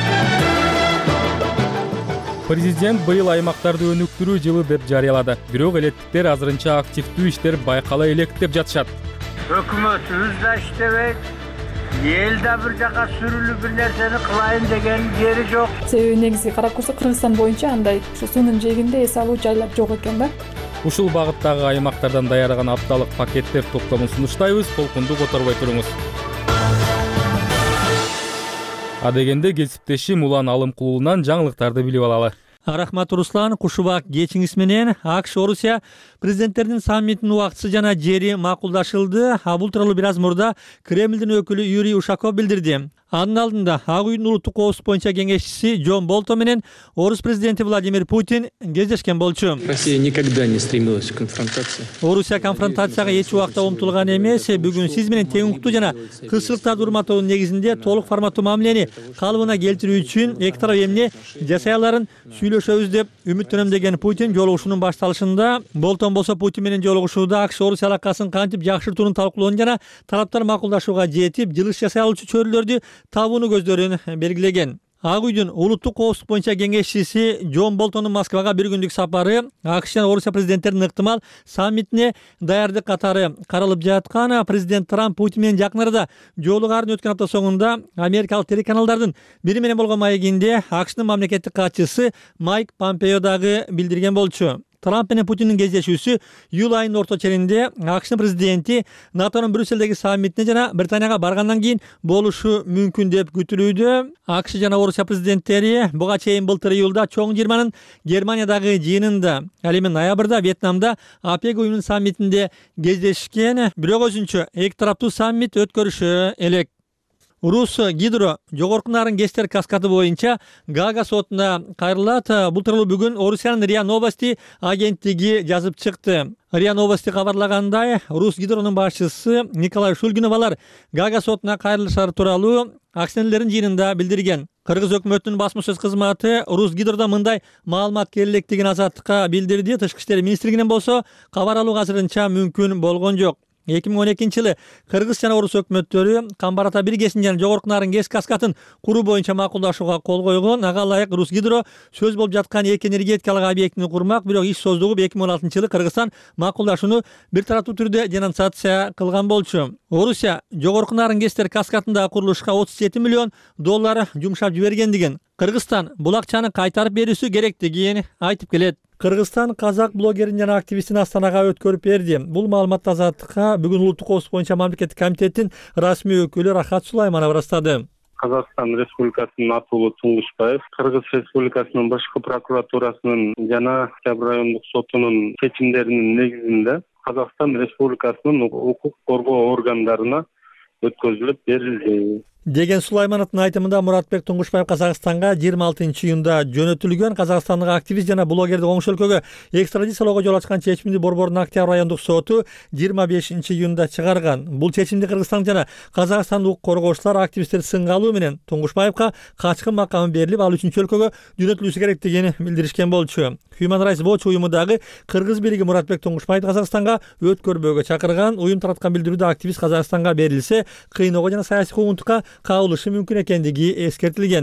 Speaker 1: Президент быйыл аймактарды өнүктүрүү жылы деп жарыялады. Бирок элеттиктер азырынча активдүү иштер байкала элек деп жатышат.
Speaker 13: Өкмөтүбүз да иштебейт. Эл да бир жака сүрүлүп бир нерсени кылайын деген жери жок.
Speaker 14: Себеби негизи карап көрсөк Кыргызстан боюнча андай ушу суунун жээгинде эс алуу жайлар жок экен да.
Speaker 1: Ушул багыттагы аймактардан даярдаган апталык пакеттер топтомун сунуштайбыз. Толкунду которбой туруңуз. Адегенде кесиптешим Улан Алымкулунан жаңылыктарды билип алалы.
Speaker 3: Рахмат Руслан, кушубак кечиңиз менен АКШ Орусия президенттеринин саммитинин убактысы жана жери макулдашылды. А бул тууралуу бир аз мурда Кремлдин өкүлү Юрий Ушаков билдирди. Анын алдында Ак үйдүн улуттук коопсуздук боюнча кеңешчиси Джон Болтон менен Орус президенти Владимир Путин кездешкен болчу.
Speaker 4: Россия никогда не стремилась к конфронтации.
Speaker 3: Орусия конфронтацияга эч убакта умтулган эмес. Бүгүн сиз менен тең уктуу жана кырсыктарды урматтоонун негизинде толук форматтуу мамилени калыбына келтирүү үчүн эки тарап эмне жасай аларын сүйлөшөбүз деп үмүттөнөм деген Путин жолугушуунун башталышында Болтон болсо Путин менен жолугушууда АКШ Орусия алакасын кантип жакшыртуунун талкуулоонун жана тараптар макулдашууга жетип, жылыш жасай алуучу чөйрөлөрдү табууну көздөрүн белгилеген. Ак үйдүн улуттук коопсуздук боюнча кеңешчиси Джон Болтондун Москвага бир күндүк сапары АКШ жана Орусия президенттеринин ыктымал саммитине даярдык катары каралып жаткан. Президент Трамп Путин менен жакын арада жолугарын өткөн апта соңунда америкалык телеканалдардын бири менен болгон маегинде АКШнын мамлекеттик катчысы Майк Помпео дагы билдирген болчу. Трамп менен Путиндин кездешүүсү июль айынын орто черинде АКШнын президенти НАТОнун Брюссельдеги саммитине жана Британияга баргандан кийин болушу мүмкүн деп күтүлүүдө. АКШ жана Орусия президенттери буга чейин былтыр июлда чоң жыйырманын Германиядагы жыйынында, ал эми ноябрда Вьетнамда АПЕК уюмунун саммитинде кездешкен. Бирок өзүнчө эки тараптуу саммит өткөрүшү элек. Рус гидро жогорку нарын Гестер каскады боюнча Гага сотуна кайрылат. Бул тууралуу бүгүн Орусиянын РИА Новости агенттиги жазып чыкты. РИА Новости кабарлагандай, Рус гидронун башчысы Николай Шульгинов алар Гага сотуна кайрылышары тууралуу акционерлердин жыйынында билдирген. Кыргыз өкмөтүнүн басма сөз кызматы Рус гидрода мындай маалымат керектигин Азаттыкка билдирди. Тышкы иштер министрлигинен болсо кабар алуу азырынча мүмкүн болгон жок. эки миң он экинчи жылы Кыргыз жана Орус өкмөттөрү Камбар ата биргесин жана жогорку нарын ГЭС каскатын куруу боюнча макулдашууга кол койгон. Ага ылайык Рус гидро сөз болуп жаткан эки энергетикалык объектини курмак. Бирок иш создугуп эки миң он алтынчы жылы Кыргызстан макулдашууну бир тараптуу түрдө денонсация кылган болчу. Орусия жогорку нарын ГЭСтер каскатындагы курулушка отуз жети миллион доллар жумшап жибергендигин, Кыргызстан бул акчаны кайтарып берүүсү керектигин айтып келет. Кыргызстан казак блогерин жана активистин Астанага өткөрүп берди. Бул маалыматты Азаттыкка бүгүн улуттук коопсуздук боюнча мамлекеттик комитеттин расмий өкүлү Рахат Сулайманов ырастады.
Speaker 5: Казакстан Республикасынын атуулу Туңгушбаев Кыргыз Республикасынын башкы прокуратурасынын жана Октябрь райондук сотунун чечимдеринин негизинде Казакстан Республикасынын укук коргоо органдарына өткөзүлүп берилди
Speaker 3: деген Сулаймановдун айтымында Муратбек Туңгушбаев Казакстанга жыйырма алтынчы июнда жөнөтүлгөн. Казакстандык активист жана блогерди коңшу өлкөгө экстрадициялоого жол ачкан чечимди Борбордун Октябрь райондук соту жыйырма бешинчи июнда чыгарган. Бул чечимди Кыргызстан жана Казакстандын укук коргоочулар активисттер сынга алуу менен Туңгушбаевка качкын макамы берилип, ал үчүнчү өлкөгө жөнөтүлүшү керектигин билдиришкен болчу. Human Rights Watch уюму дагы Кыргыз бириги Муратбек Туңгушбаевди Казакстанга өткөрбөөгө чакырган. Уюм тараткан билдирүүдө активист Казакстанга берилсе, кыйноого жана саясий куугунтукка кабылышы мүмкүн экендиги эскертилген.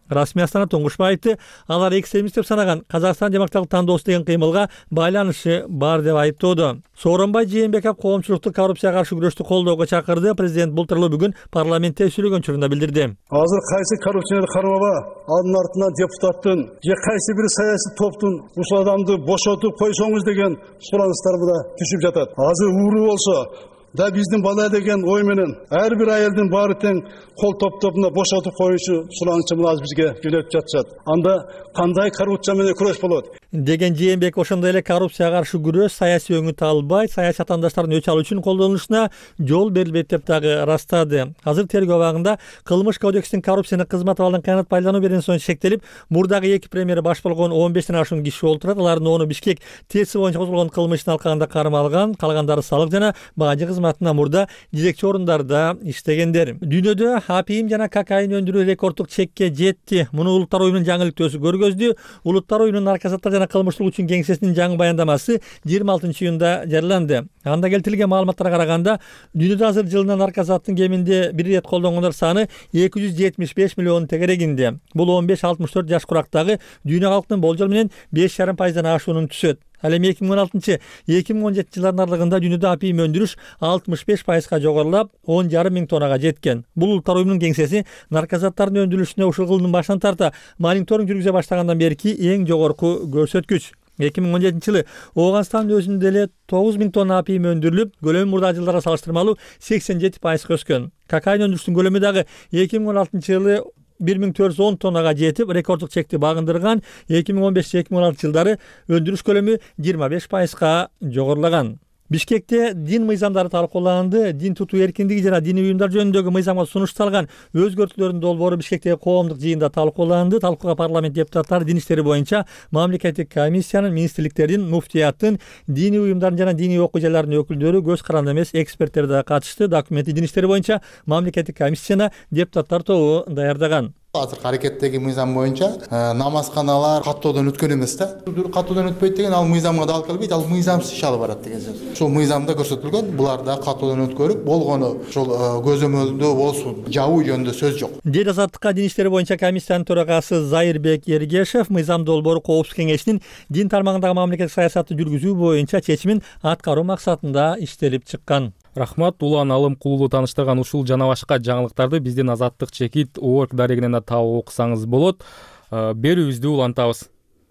Speaker 3: Расмий Астана туңгушпай айтты, алар экстремист деп санаган Казакстан демократиялык тандоосу деген кыймылга байланышы бар деп айыптоодо. Сооронбай Жээнбеков коомчулукту коррупцияга каршы күрөштү колдоого чакырды. Президент бул тууралуу бүгүн парламентте сүйлөгөн учурунда билдирди.
Speaker 6: Азыр кайсы коррупционер кармаба анын артынан депутаттын же кайсы бир саясий топтун ушул адамды бошотуп койсоңуз деген сураныстар да түшүп жатат. Азыр ууру болсо да биздин бала деген ой менен ар бир айылдын баары тең кол топтоп бошотуп коюшу суранычын азыр бизге жөнөтүп жатышат. Анда кандай коррупция менен күрөш болот
Speaker 3: деген Жээнбеков ошондой эле коррупцияга каршы күрөш саясий өңүт албайт, саясий атаандаштардын өч алуу үчүн колдонулушуна жол берилбейт деп дагы ырастады. Азыр тергөө абагында кылмыш кодекстин коррупцияны кызмат абалдан кыянат байлануу берген соң шектелип, мурдагы эки премьери баш болгон он бештен ашуун киши олтурат. Алардын оны Бишкек ТЭСи боюнча козголгон кылмыштын алкагында кармалган, калгандары салык жана бажы кызматына мурда жетекчи орундарда иштегендер. Дүйнөдө апиим жана кокаин өндүрүү рекорддук чекке жетти. Муну Улуттар уюмунун жаңы иликтөөсү көргөздү. Улуттар уюмунун наркотиктер жана кылмыштык үчүн кеңсесинин жаңы баяндамасы жыйырма алтынчы июнда жарыяланды. Анда келтирилген маалыматтарга караганда, дүйнөдө азыр жылына наркозаттын кеминде бир ирет колдонгондор саны эки жүз жетимиш беш миллион тегерегинде. Бул он беш алтымыш төрт жаш курактагы дүйнө калктын болжол менен беш жарым пайыздан ашуунун түсөт. Ал эми эки миң он алтынчы эки миң он жетинчи жылдардын аралыгында дүйнөдө апиим өндүрүш алтымыш беш пайызга жогорулап, он жарым миң тоннага жеткен. Бул Улуттар уюмунун кеңсеси наркозаттардын өндүрүлүшүнө ушул жылдын башынан тарта мониторинг жүргүзө баштагандан берки эң жогорку көрсөткүч. эки миң он жетинчи жылы Ооганстандын өзүндө эле тогуз миң тонна апиим өндүрүлүп, көлөмү мурдагы жылдарга салыштырмалуу сексен жети пайызга өскөн. Кокаин өндүрүштүн көлөмү дагы эки миң он алтынчы жылы бир миң төрт жүз он тоннага жетип, рекорддук чекти багындырган. эки миң он беш эки миң он алтынчы жылдары өндүрүш көлөмү жыйырма беш пайызга жогорулаган. Бишкекте дин мыйзамдары талкууланды. Дин тутуу эркиндиги жана диний уюмдар жөнүндөгү мыйзамга сунушталган өзгөртүүлөрдүн долбоору Бишкектеги коомдук жыйында талкууланды. Талкууга парламент депутаттары дин иштери боюнча мамлекеттик комиссиянын, министрликтердин, муфтияттын, диний уюмдардын жана диний окуу жайлардын өкүлдөрү, көз каранды эмес эксперттер да катышты. Документти дин иштери боюнча мамлекеттик комиссияны депутаттар тобу даярдаган.
Speaker 15: Азыркы аракеттеги мыйзам боюнча намазканалар каттоодон өткөн эмес да. Каттоодон өтпөйт деген ал мыйзамга да алып келбейт, ал мыйзамсыз иш алып барат деген сөз. Ошол мыйзамда көрсөтүлгөн, булар да каттоодон өткөрүп, болгону ошол көзөмөлдөө болсун, жабуу жөнүндө сөз жок.
Speaker 3: Дин азаттыкка дин иштери боюнча комиссиянын төрагасы Зайырбек Ергешев мыйзам долбоору Коопсуздук кеңешинин дин тармагындагы мамлекеттик саясатты жүргүзүү боюнча чечимин аткаруу максатында иштелип чыккан.
Speaker 1: Рахмат, Улан Алымкулуулу тааныштырган ушул жана башка жаңылыктарды биздин азаттык чекит точка орг дарегинен да таап окусаңыз болот. Берүүбүздү улантабыз.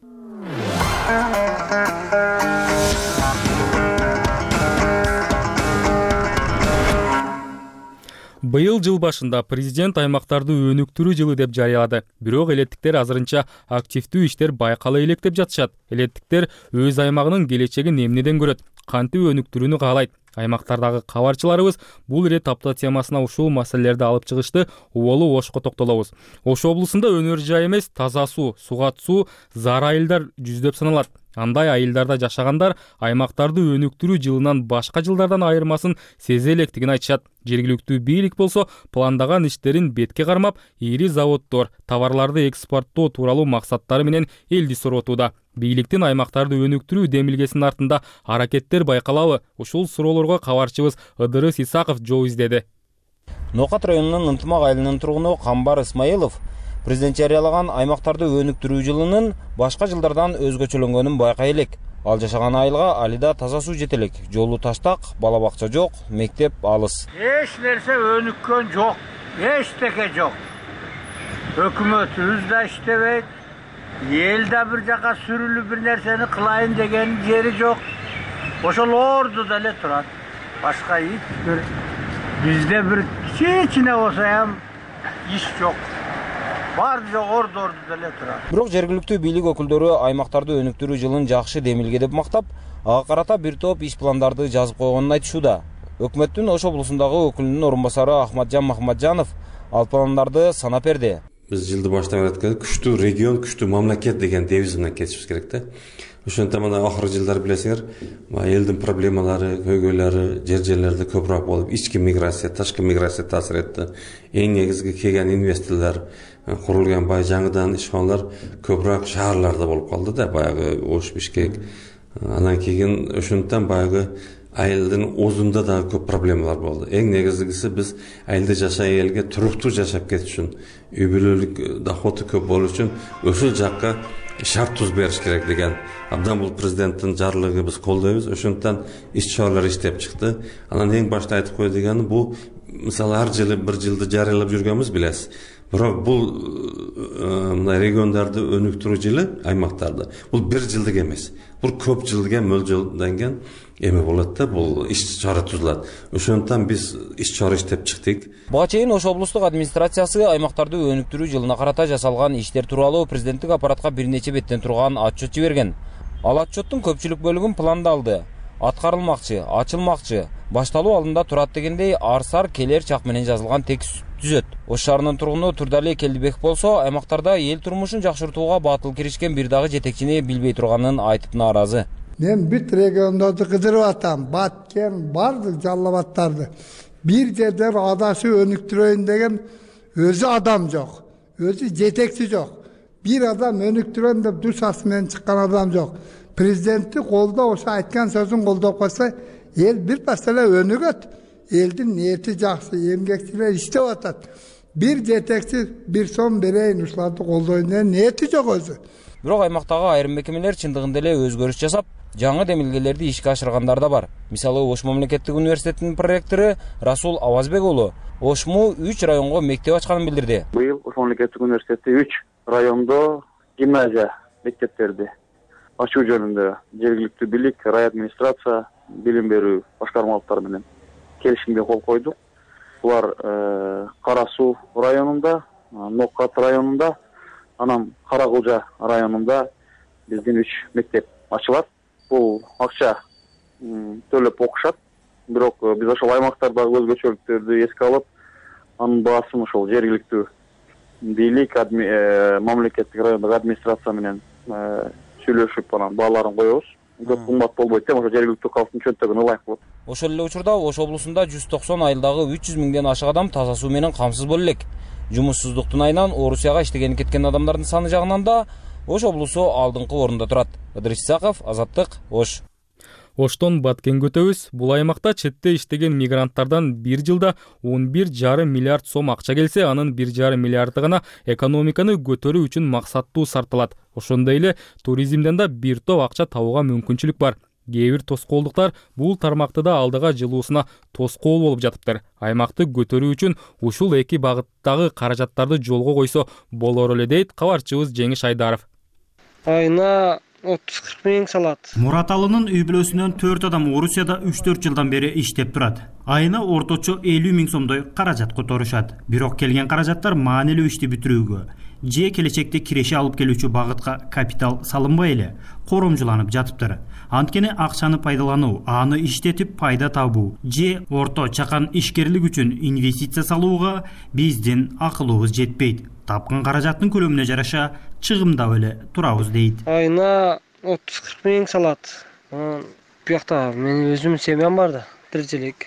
Speaker 1: Быйыл жыл башында президент аймактарды өнүктүрүү жылы деп жарыялады. Бирок элеттиктер азырынча активдүү иштер байкала элек деп жатышат. Элеттиктер өз аймагынын келечегин эмнеден көрөт, кантип өнүктүрүүнү каалайт? Аймактардагы кабарчыларыбыз бул ирет апта темасына ушул маселелерди алып чыгышты. Уболу Ошко токтолобуз. Ош облусунда өнөр жай эмес, таза суу, сугат суу зар айылдар жүздөп саналат. Андай айылдарда жашагандар аймактарды өнүктүрүү жылынан башка жылдардан айырмасын сезе электигин айтышат. Жергиликтүү бийлик болсо пландаган иштерин бетке кармап, ири заводдор товарларды экспорттоо тууралуу максаттары менен элди соротууда. Бийликтин аймактарды өнүктүрүү демилгесинин артында аракеттер байкалабы? Ушул суроолорго кабарчыбыз Ыдырыс Исаков жооп издеди.
Speaker 16: Нокат районунун Ынтымак айылынын тургуну Камбар Исмаилов президент жарыялаган аймактарды өнүктүрүү жылынын башка жылдардан өзгөчөлөнгөнүн байкай элек. Ал жашаган айылга алида таза суу жете элек. Жолу таштак, бала бакча жок, мектеп алыс.
Speaker 13: Эч нерсе өнүккөн жок, эчтеке жок. Өкмөтүбүз да иштебейт. Эл да бир жака сүрүлүп бир нерсени кылайын деген жери жок. Ошол ордуда эле турат. Башка эч бир бизде бир кичине болсо ham иш жок. Бар жок, орду ордуда эле турат.
Speaker 16: Бирок жергиликтүү бийлик өкүлдөрү аймактарды өнүктүрүү жылын жакшы демилге деп мактап, ага карата бир топ иш пландарды жазып койгонун айтышууда. Өкмөттүн Ош облусундагы өкүлүнүн орун басары Ахматжан Махматжанов ал пландарды санап берди.
Speaker 17: Биз жылды баштан өткөн күчтүү регион, күчтүү мамлекет деген девиз менен кетишибиз керек да. Ошондо мына акыркы жылдар билесиңер, элдин проблемалары, көйгөйлөрү жер жерлерде көбүрөөк болуп, ички миграция, ташкы миграция таасир этти. Эң негизги келген инвесторлор, курулган бай жаңыдан ишканалар көбүрөөк шаарларда болуп калды да, баягы Ош, Бишкек. Анан кийин ошондон баягы айылдын озунда дагы көп проблемалар болду. Эң негизгиси биз айылда жашай элге туруктуу жашап кетиш үчүн, үй бүлөлүк доходу көп болуу үчүн ошол жакка шарт туз бериш керек деген абдан бул президенттин жарлыгы биз колдойбуз. Ошондуктан иш-чаралар иштеп чыкты. Анан эң башта айтып кой дегени бул мисалы ар жылы бир жылды жарыялап жүргөнбүз билесиз. Бирок бул мына региондарды өнүктүрүү жылы аймактарды бул бир жылдык эмес. Бул көп жылга мөлжөлдөнгөн эме болот да, бул иш-чара тузулат. Ошондуктан биз иш-чара иштеп чыктык.
Speaker 16: Буга чейин Ош облустук администрациясы аймактарды өнүктүрүү жылына карата жасалган иштер тууралуу президенттик аппаратка бир нече беттен турган отчет жиберген. Ал отчеттин көпчүлүк бөлүгүн пландалды, аткарылмакчы, ачылмакчы, башталуу алдында турат дегендей арсар келер чак менен жазылган текст түзөт. Ош шаарынын тургуну Турдали Келдибек болсо, аймактарда эл турмушун жакшыртууга батыл киришкен бир дагы жетекчини билбей турганын айтып нааразы.
Speaker 18: Мен бүт региондорду кыдырып атам, Баткен, бардык Жалал-Абадтарды. Бир жерде адашы өнүктүрөйүн деген өзү адам жок, өзү жетекчи жок. Бир адам өнүктүрөм деп душасы менен чыккан адам жок. Президентти колдоо, ошо айткан сөзүн колдоп койсо, эл бир маселе өнүгөт. Элдин ниети жакшы, эмгекчилер иштеп атат. Бир жетекчи бир сом берейин, ушуларды колдойн деген ниети жок өзү.
Speaker 16: Бирок аймактагы айрым мекемелер чындыгында эле өзгөрүш жасап, жаңы демилгелерди ишке ашыргандар да бар. Мисалы, Ош мамлекеттик университетинин проректору Расул Авазбек уулу Ошму үч районго мектеп ачканын билдирди.
Speaker 19: Быйыл Ош мамлекеттик университети үч райондо гимназия мектептерди ачуу жөнүндө жергиликтүү бийлик, рай администрация, билим берүү башкармалыктары менен келишимге кол койдук. Булар Кара Суу районунда, Ноккат районунда, анан Каракулжа районунда биздин үч мектеп ачылат. Бул акча төлөп окушат. Бирок биз ошол аймактардагы өзгөчөлүктөрдү эске алып, анын баасын ошол жергиликтүү бийлик, мамлекеттик райондогу администрация менен сүйлөшүп, анан бааларын коебуз. Көп кымбат болбойт деп, ошо жергиликтүү калктын чөнтөгүн ылайык кылып.
Speaker 16: Ошол эле учурда Ош облусунда жүз токсон айылдагы үч жүз миңден ашык адам таза суу менен камсыз боло элек. Жумуссуздуктун айынан Орусияга иштеген кеткен адамдардын саны жагынан да Ош облусу алдыңкы орунда турат. Ыдырыс Исаков, Азаттык, Ош.
Speaker 1: Оштон Баткенге өтөбүз. Бул аймакта четте иштеген мигранттардан бир жылда он бир жарым миллиард сом акча келсе, анын бир жарым миллиарды гана экономиканы көтөрүү үчүн максаттуу сарпталат. Ошондой эле туризмден да бир топ акча табууга мүмкүнчүлүк бар. Кээ бир тоскоолдуктар бул тармакты да алдыга жылуусуна тоскоол болуп жатыптыр. Аймакты көтөрүү үчүн ушул эки багыттагы каражаттарды жолго койсо болор эле дейт кабарчыбыз Жеңиш Айдаров.
Speaker 20: Айына отуз кырк миң салат.
Speaker 11: Мураталынын үй бүлөсүнөн төрт адам Орусияда үч төрт жылдан бери иштеп турат. Айына орточо элүү миң сомдой каражат которушат. Бирок келген каражаттар маанилүү ишти бүтүрүүгө же келечекте киреше алып келүүчү багытка капитал салынбай эле коромжуланып жатыптыр. Анткени акчаны пайдалануу, аны иштетип пайда табуу же орто чакан ишкерлик үчүн инвестиция салууга биздин акылыбыз жетпейт. Тапкан каражаттын көлөмүнө жараша чыгымдап эле турабыз дейт.
Speaker 20: Айына отуз кырк миң салат. Буякта менин өзүмдүн семьям бар да, тиричилик.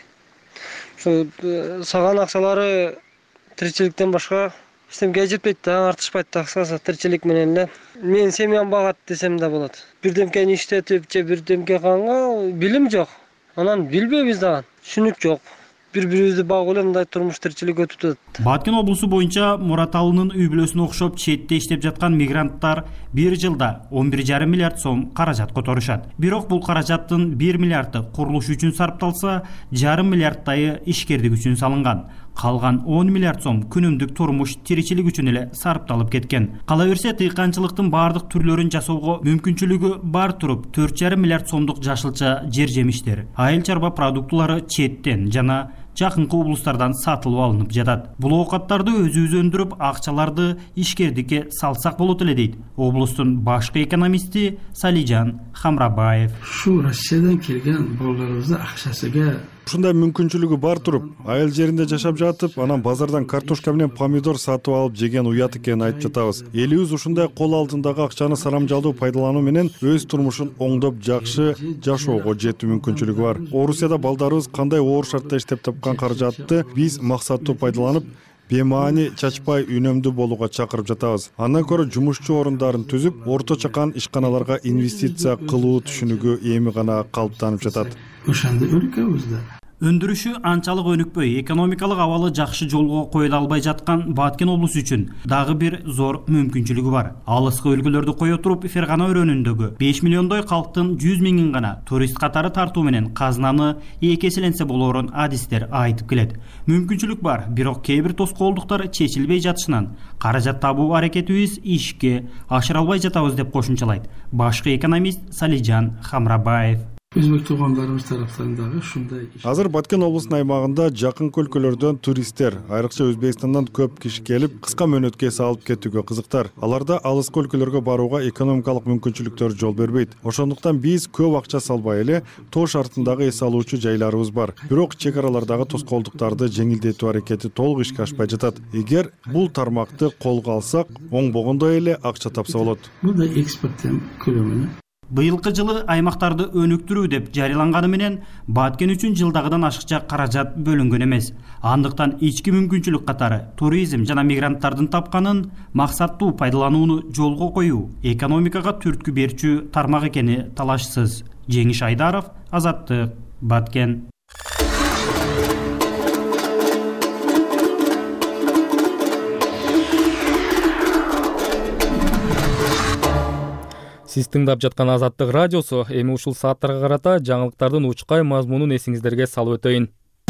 Speaker 20: Ошо саган акчалары тиричиликтен башка эчтемеге жетпейт да, артышпайт да, кыскасы тиричилик менен эле. Менин семьям багат десем да болот. Бирдемкени иштетип же бирдемке кылганга билим жок. Анан билбейбиз дагы, түшүнүк жок. Бири-бирибизди багып эле мындай турмуш тиричилик өтүп атат.
Speaker 11: Баткен облусу боюнча Мураталынын үй бүлөсүнө окшоп четте иштеп жаткан мигранттар бир жылда он бир жарым миллиард сом каражат которушат. Бирок бул каражаттын бир миллиарды курулуш үчүн сарпталса, жарым миллиардтайы ишкердик үчүн салынган. Калган он миллиард сом күнүмдүк турмуш тиричилик үчүн эле сарпталып кеткен. Кала берсе, тыйканчылыктын бардык түрлөрүн жасоого мүмкүнчүлүгү бар туруп төрт жарым миллиард сомдук жашылча жер жемиштер, айыл чарба продуктулары четтен жана жакынкы облустардан сатылып алынып жатат. Бул оокаттарды өзүбүз өндүрүп, акчаларды ишкердикке салсак болот эле дейт облустун башкы экономисти Салижан Хамрабаев.
Speaker 21: Ушу Россиядан келген балдарыбызды акчасыга
Speaker 22: ушундай мүмкүнчүлүгү бар туруп, айыл жеринде жашап жатып, анан базардан картошка менен помидор сатып алып жеген уят экенин айтып жатабыз. Элибиз ушундай кол алдындагы акчаны саламжалдуу пайдалануу менен өз турмушун оңдоп жакшы жашоого жетүү мүмкүнчүлүгү бар. Орусияда балдарыбыз кандай оор шартта иштеп тапкан каражатты биз максаттуу пайдаланып, бемаани чачпай үнөмдүү болууга чакырып жатабыз. Андан көрө жумушчу орундарын түзүп, орто чакан ишканаларга инвестиция кылуу түшүнүгү эми гана калыптанып жатат.
Speaker 21: Ошондо өлкөбүздө
Speaker 2: өндүрүшү анчалык өнүкпөй, экономикалык абалы жакшы жолго коюла албай жаткан Баткен облусу үчүн дагы бир зор мүмкүнчүлүгү бар. Алыскы өлкөлөрдү кое туруп, Фергана өрөөнүндөгү беш миллиондой калктын жүз миңин гана турист катары тартуу менен казынаны эки эселенсе болоорун адистер айтып келет. Мүмкүнчүлүк бар, бирок кээ бир тоскоолдуктар чечилбей жатышынан каражат табуу аракетибиз ишке ашыра албай жатабыз деп кошумчалайт башкы экономист Салижан Хамрабаев.
Speaker 21: Өзбек туугандарыбыз тараптан дагы ушундай.
Speaker 22: Азыр Баткен облусунун аймагында жакын өлкөлөрдөн туристтер, айрыкча Өзбекстандан көп киши келип, кыска мөөнөткө эс алып кетүүгө кызыктар. Аларда алыскы өлкөлөргө барууга экономикалык мүмкүнчүлүктөр жол бербейт. Ошондуктан биз көп акча салбай эле тоо шартындагы эс алуучу жайларыбыз бар. Бирок чек аралардагы тоскоолдуктарды жеңилдетүү аракети толук ишке ашпай жатат. Эгер бул тармакты колго алсак, оңбогондой эле акча тапса болот.
Speaker 21: Бул да экспорттун көлөмүнө.
Speaker 2: Быйылкы жылы аймактарды өнүктүрүү деп жарыяланганы менен Баткен үчүн жылдагыдан ашыкча каражат бөлүнгөн эмес. Андыктан ички мүмкүнчүлүк катары туризм жана мигранттардын тапканын максаттуу пайдаланууну жолго коюу экономикага түрткү берчү тармак экени талашсыз. Жеңиш Айдаров, Азаттык, Баткен.
Speaker 1: Сиз тыңдап жаткан Азаттык радиосу. Эми ушул сааттарга карата жаңылыктардын учкай мазмунун эсиңиздерге салып өтөйүн.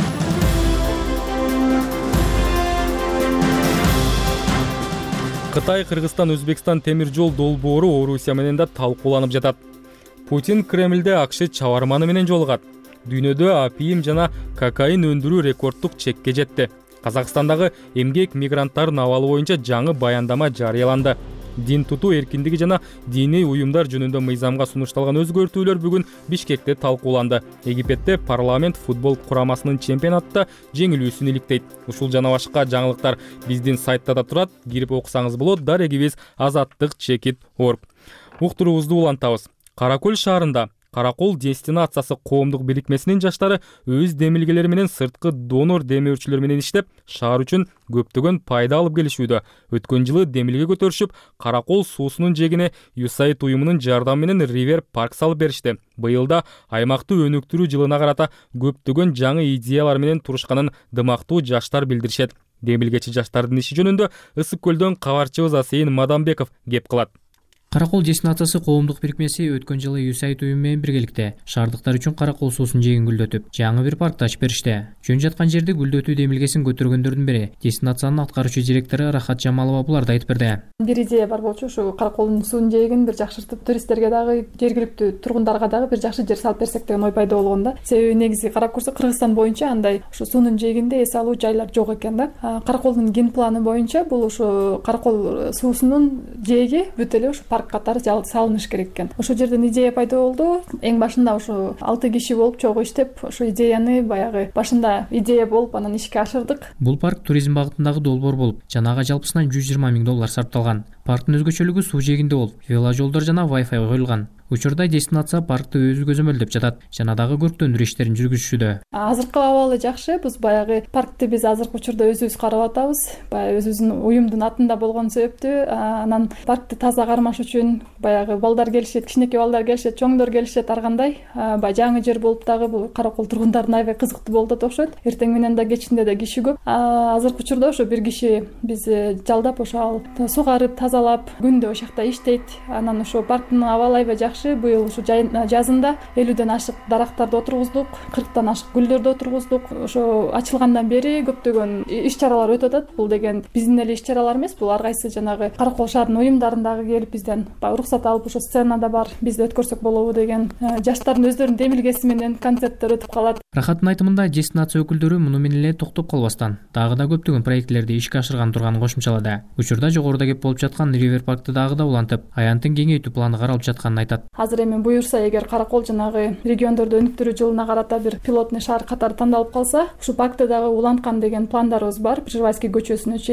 Speaker 1: Кытай, Кыргызстан, Өзбекстан темир жол долбоору Орусия менен да талкууланып жатат. Путин Кремлде акш чабарманы менен жолугат. Дүйнөдө апиим жана кокаин өндүрүү рекордтук чекке жетти. Казакстандагы эмгек мигранттардын абалы боюнча жаңы баяндама жарыяланды. Дин тутуу эркиндиги жана диний уюмдар жөнүндө мыйзамга сунушталган өзгөртүүлөр бүгүн Бишкекте талкууланды. Египетте парламент футбол курамасынын чемпионатта жеңилүүсүн иликтейт. Ушул жана башка жаңылыктар биздин сайтта да турат. Кирип окусаңыз болот. Дарегибиз азаттык чекит точка орг. Уктуруубузду улантабыз. Каракөл шаарында Каракол дестинациясы коомдук бирикмесинин жаштары өз демилгелери менен сырткы донор демөөрчүлөр менен иштеп, шаар үчүн көптөгөн пайда алып келишүүдө. Өткөн жылы демилге көтөрүшүп, Каракол суусунун жегине ю эс эй ай ди уюмунун жардамы менен Ривер парк салып беришти. Быйылда аймакты өнүктүрүү жылына карата көптөгөн жаңы идеялар менен турушканын дымактуу жаштар билдиришет. Демилгечи жаштардын иши жөнүндө Ысык көлдөн кабарчыбыз Асейин Мадамбеков кеп кылат.
Speaker 8: Каракол дестинациясы коомдук бирикмеси өткөн жылы ю эс эй ай ди уюму менен биргеликте шаардыктар үчүн Каракол суусун жээгин гүлдөтүп, жаңы бир паркты ачып беришти. Жөн жаткан жерде гүлдөтүү демилгесин көтөргөндөрдүн бири дестинациянын аткаруучу директору Рахат Жамалова буларды айтып берди.
Speaker 14: Бир идея бар болчу, ушу Караколдун суунун жээгин бир жакшыртып, туристтерге дагы, жергиликтүү тургундарга дагы бир жакшы жер салып берсек деген ой пайда болгон да. Себеби негизи карап көрсөк, Кыргызстан боюнча андай ушу суунун жээгинде эс алуу жайлар жок экен да. Караколдун ген планы боюнча бул ушу Каракол суусунун жээги бүт эле ушу парк катары салыныш керек экен. Ошол жерден идея пайда болду. Эң башында ушу алты киши болуп чогуу иштеп, ошо идеяны баягы башында идея болуп анан ишке ашырдык.
Speaker 8: Бул парк туризм багытындагы долбоор болуп, жанага жалпысынан жүз жыйырма миң доллар сарпталган. Парктын өзгөчөлүгү суу жээгинде болуп, веложолдор жана Wi-Fi коюлган. Учурда дестинация паркты өзү көзөмөлдөп жатат жана дагы көрктөндүрүү иштерин жүргүзүшүүдө.
Speaker 14: Азыркы абалы жакшы. Биз баягы паркты биз азыркы учурда өзүбүз карап атабыз. Баягы өзүбүздүн уюмдун атында болгон себептүү, анан паркты таза кармаш үчүн баягы балдар келишет, кичинекей балдар келишет, чоңдор келишет ар кандай. Баягы жаңы жер болуп дагы бул Каракол тургундарына аябай кызыктуу болуп атат окшойт. Эртең менен да кечинде да киши көп. Азыркы учурда ошо бир киши биз жалдап ошо сугарып, тазалап, күндө ошол жакта иштейт. Анан ошо парктын абалы аябай жакшы. Быйыл ушу жазында элүүдөн ашык дарактарды отургуздук, кырктан ашык гүлдөрдү отургуздук. Ошо ачылгандан бери көптөгөн иш-чаралар өтүп атат. Бул деген биздин эле иш-чаралар эмес, бул ар кайсы жанагы Каракол шаарынын уюмдарындагы келип бизден уруксат алып, ошо сценада бар, биз өткөрсөк болобу деген жаштардын өздөрүнүн демилгеси менен концерттер өтүп калат.
Speaker 8: Рахаттын айтымында дестинация өкүлдөрү муну менен эле токтоп калбастан, дагы да көптөгөн проектлерди ишке ашырган турганын кошумчалады. Учурда жогоруда кеп болуп жаткан Ривер паркты дагы да улантып, аянтын кеңейтүү планы каралып жатканын айтат.
Speaker 14: Азыр эми буюрса, эгер Каракол жанагы региондорду өнүктүрүү жылына карата бир пилотный шаар катары тандалып калса, ушу паркты дагы уланткан деген пландарыбыз бар. Пржевальский көчөсүнө чейин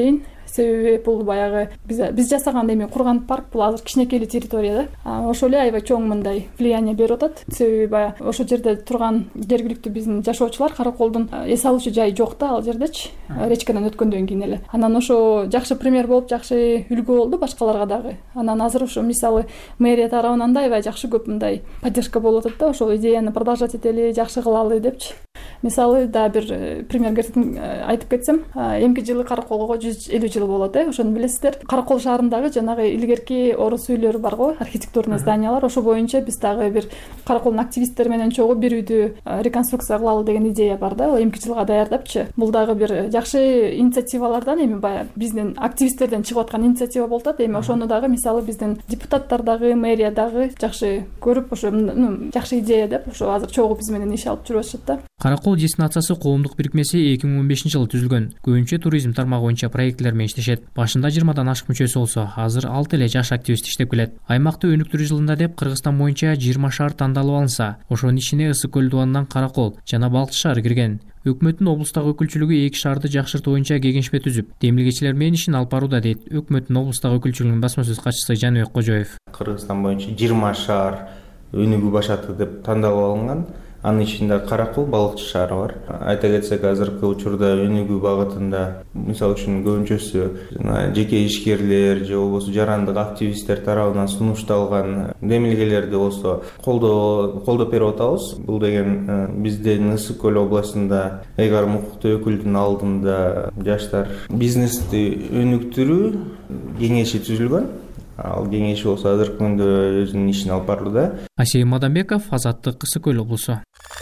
Speaker 14: себеби бул баягы биз биз жасаган эми курган парк бул азыр кичинекей территория да, ошол эле аябай чоң мындай влияние берип атат. Себеби баягы ошол жерде турган жергиликтүү биздин жашоочулар караколдун эс алуучу жайы жок да, ал жердечи речкадан өткөндөн кийин эле. Анан ошо жакшы пример болуп, жакшы үлгү болду башкаларга дагы. Анан азыр ошо мисалы мэрия тарабынан да аябай жакшы көп мындай поддержка болуп атат да, ошол идеяны продолжать этели, жакшы кылалы депчи. Мисалы да бир пример айтып кетсем, эмки жылы Караколго жүз элүү жыл болот, э, ошону билесиздер. Каракол шаарындагы жанагы илгерки орус үйлөрү бар го, архитектурный зданиялар, ошо боюнча биз дагы бир Караколдун активисттери менен чогуу бир үйдү реконструкция кылалы деген идея бар да, эмки жылга даярдапчы. Бул дагы бир жакшы инициативалардан, эми баягы биздин активисттерден чыгып аткан инициатива болуп атат. Эми ошону дагы мисалы биздин депутаттар дагы, мэрия дагы жакшы көрүп, ошо жакшы идея деп, ошо азыр чогуу биз менен иш алып жүрүп атышат да.
Speaker 8: Каракол дестинациясы коомдук бирикмеси эки миң он бешинчи жылы түзүлгөн. Көбүнчө туризм тармагы боюнча проекттер менен иштешет. Башында жыйырмадан ашык мүчөсү болсо, азыр алты эле жаш активист иштеп келет. Аймакты өнүктүрүү жылында деп Кыргызстан боюнча жыйырма шаар тандалып алынса, ошонун ичине Ысык көл дубанынан Каракол жана Балкчы шаары кирген. Өкмөттүн облустагы өкүлчүлүгү эки шаарды жакшыртуу боюнча кеңешме түзүп, демилгечилер менен ишин алып барууда дейт өкмөттүн облустагы өкүлчүлүгүнүн басма сөз катчысы Жаныбек Кожоев.
Speaker 7: Кыргызстан боюнча жыйырма шаар өнүгүү башаты деп тандалып алынган. Анын ичинде Каракол, Балкчы шаары бар. Айта кетсек, азыркы учурда өнүгүү багытында, мисалы үчүн көбүнчөсү жеке ишкерлер же болбосо жарандык активисттер тарабынан сунушталган демилгелерди болсо колдоо колдоп берип атабыз. Бул деген биздин Ысык көл областында Эйгарым укуктуу өкүлдүн алдында жаштар бизнести өнүктүрүү кеңеши түзүлгөн. Ал кеңеш болсо азыркы күндө өзүнүн ишин алып барууда.
Speaker 8: Асей Мадамбеков, Азаттык, Ысык көл облусу.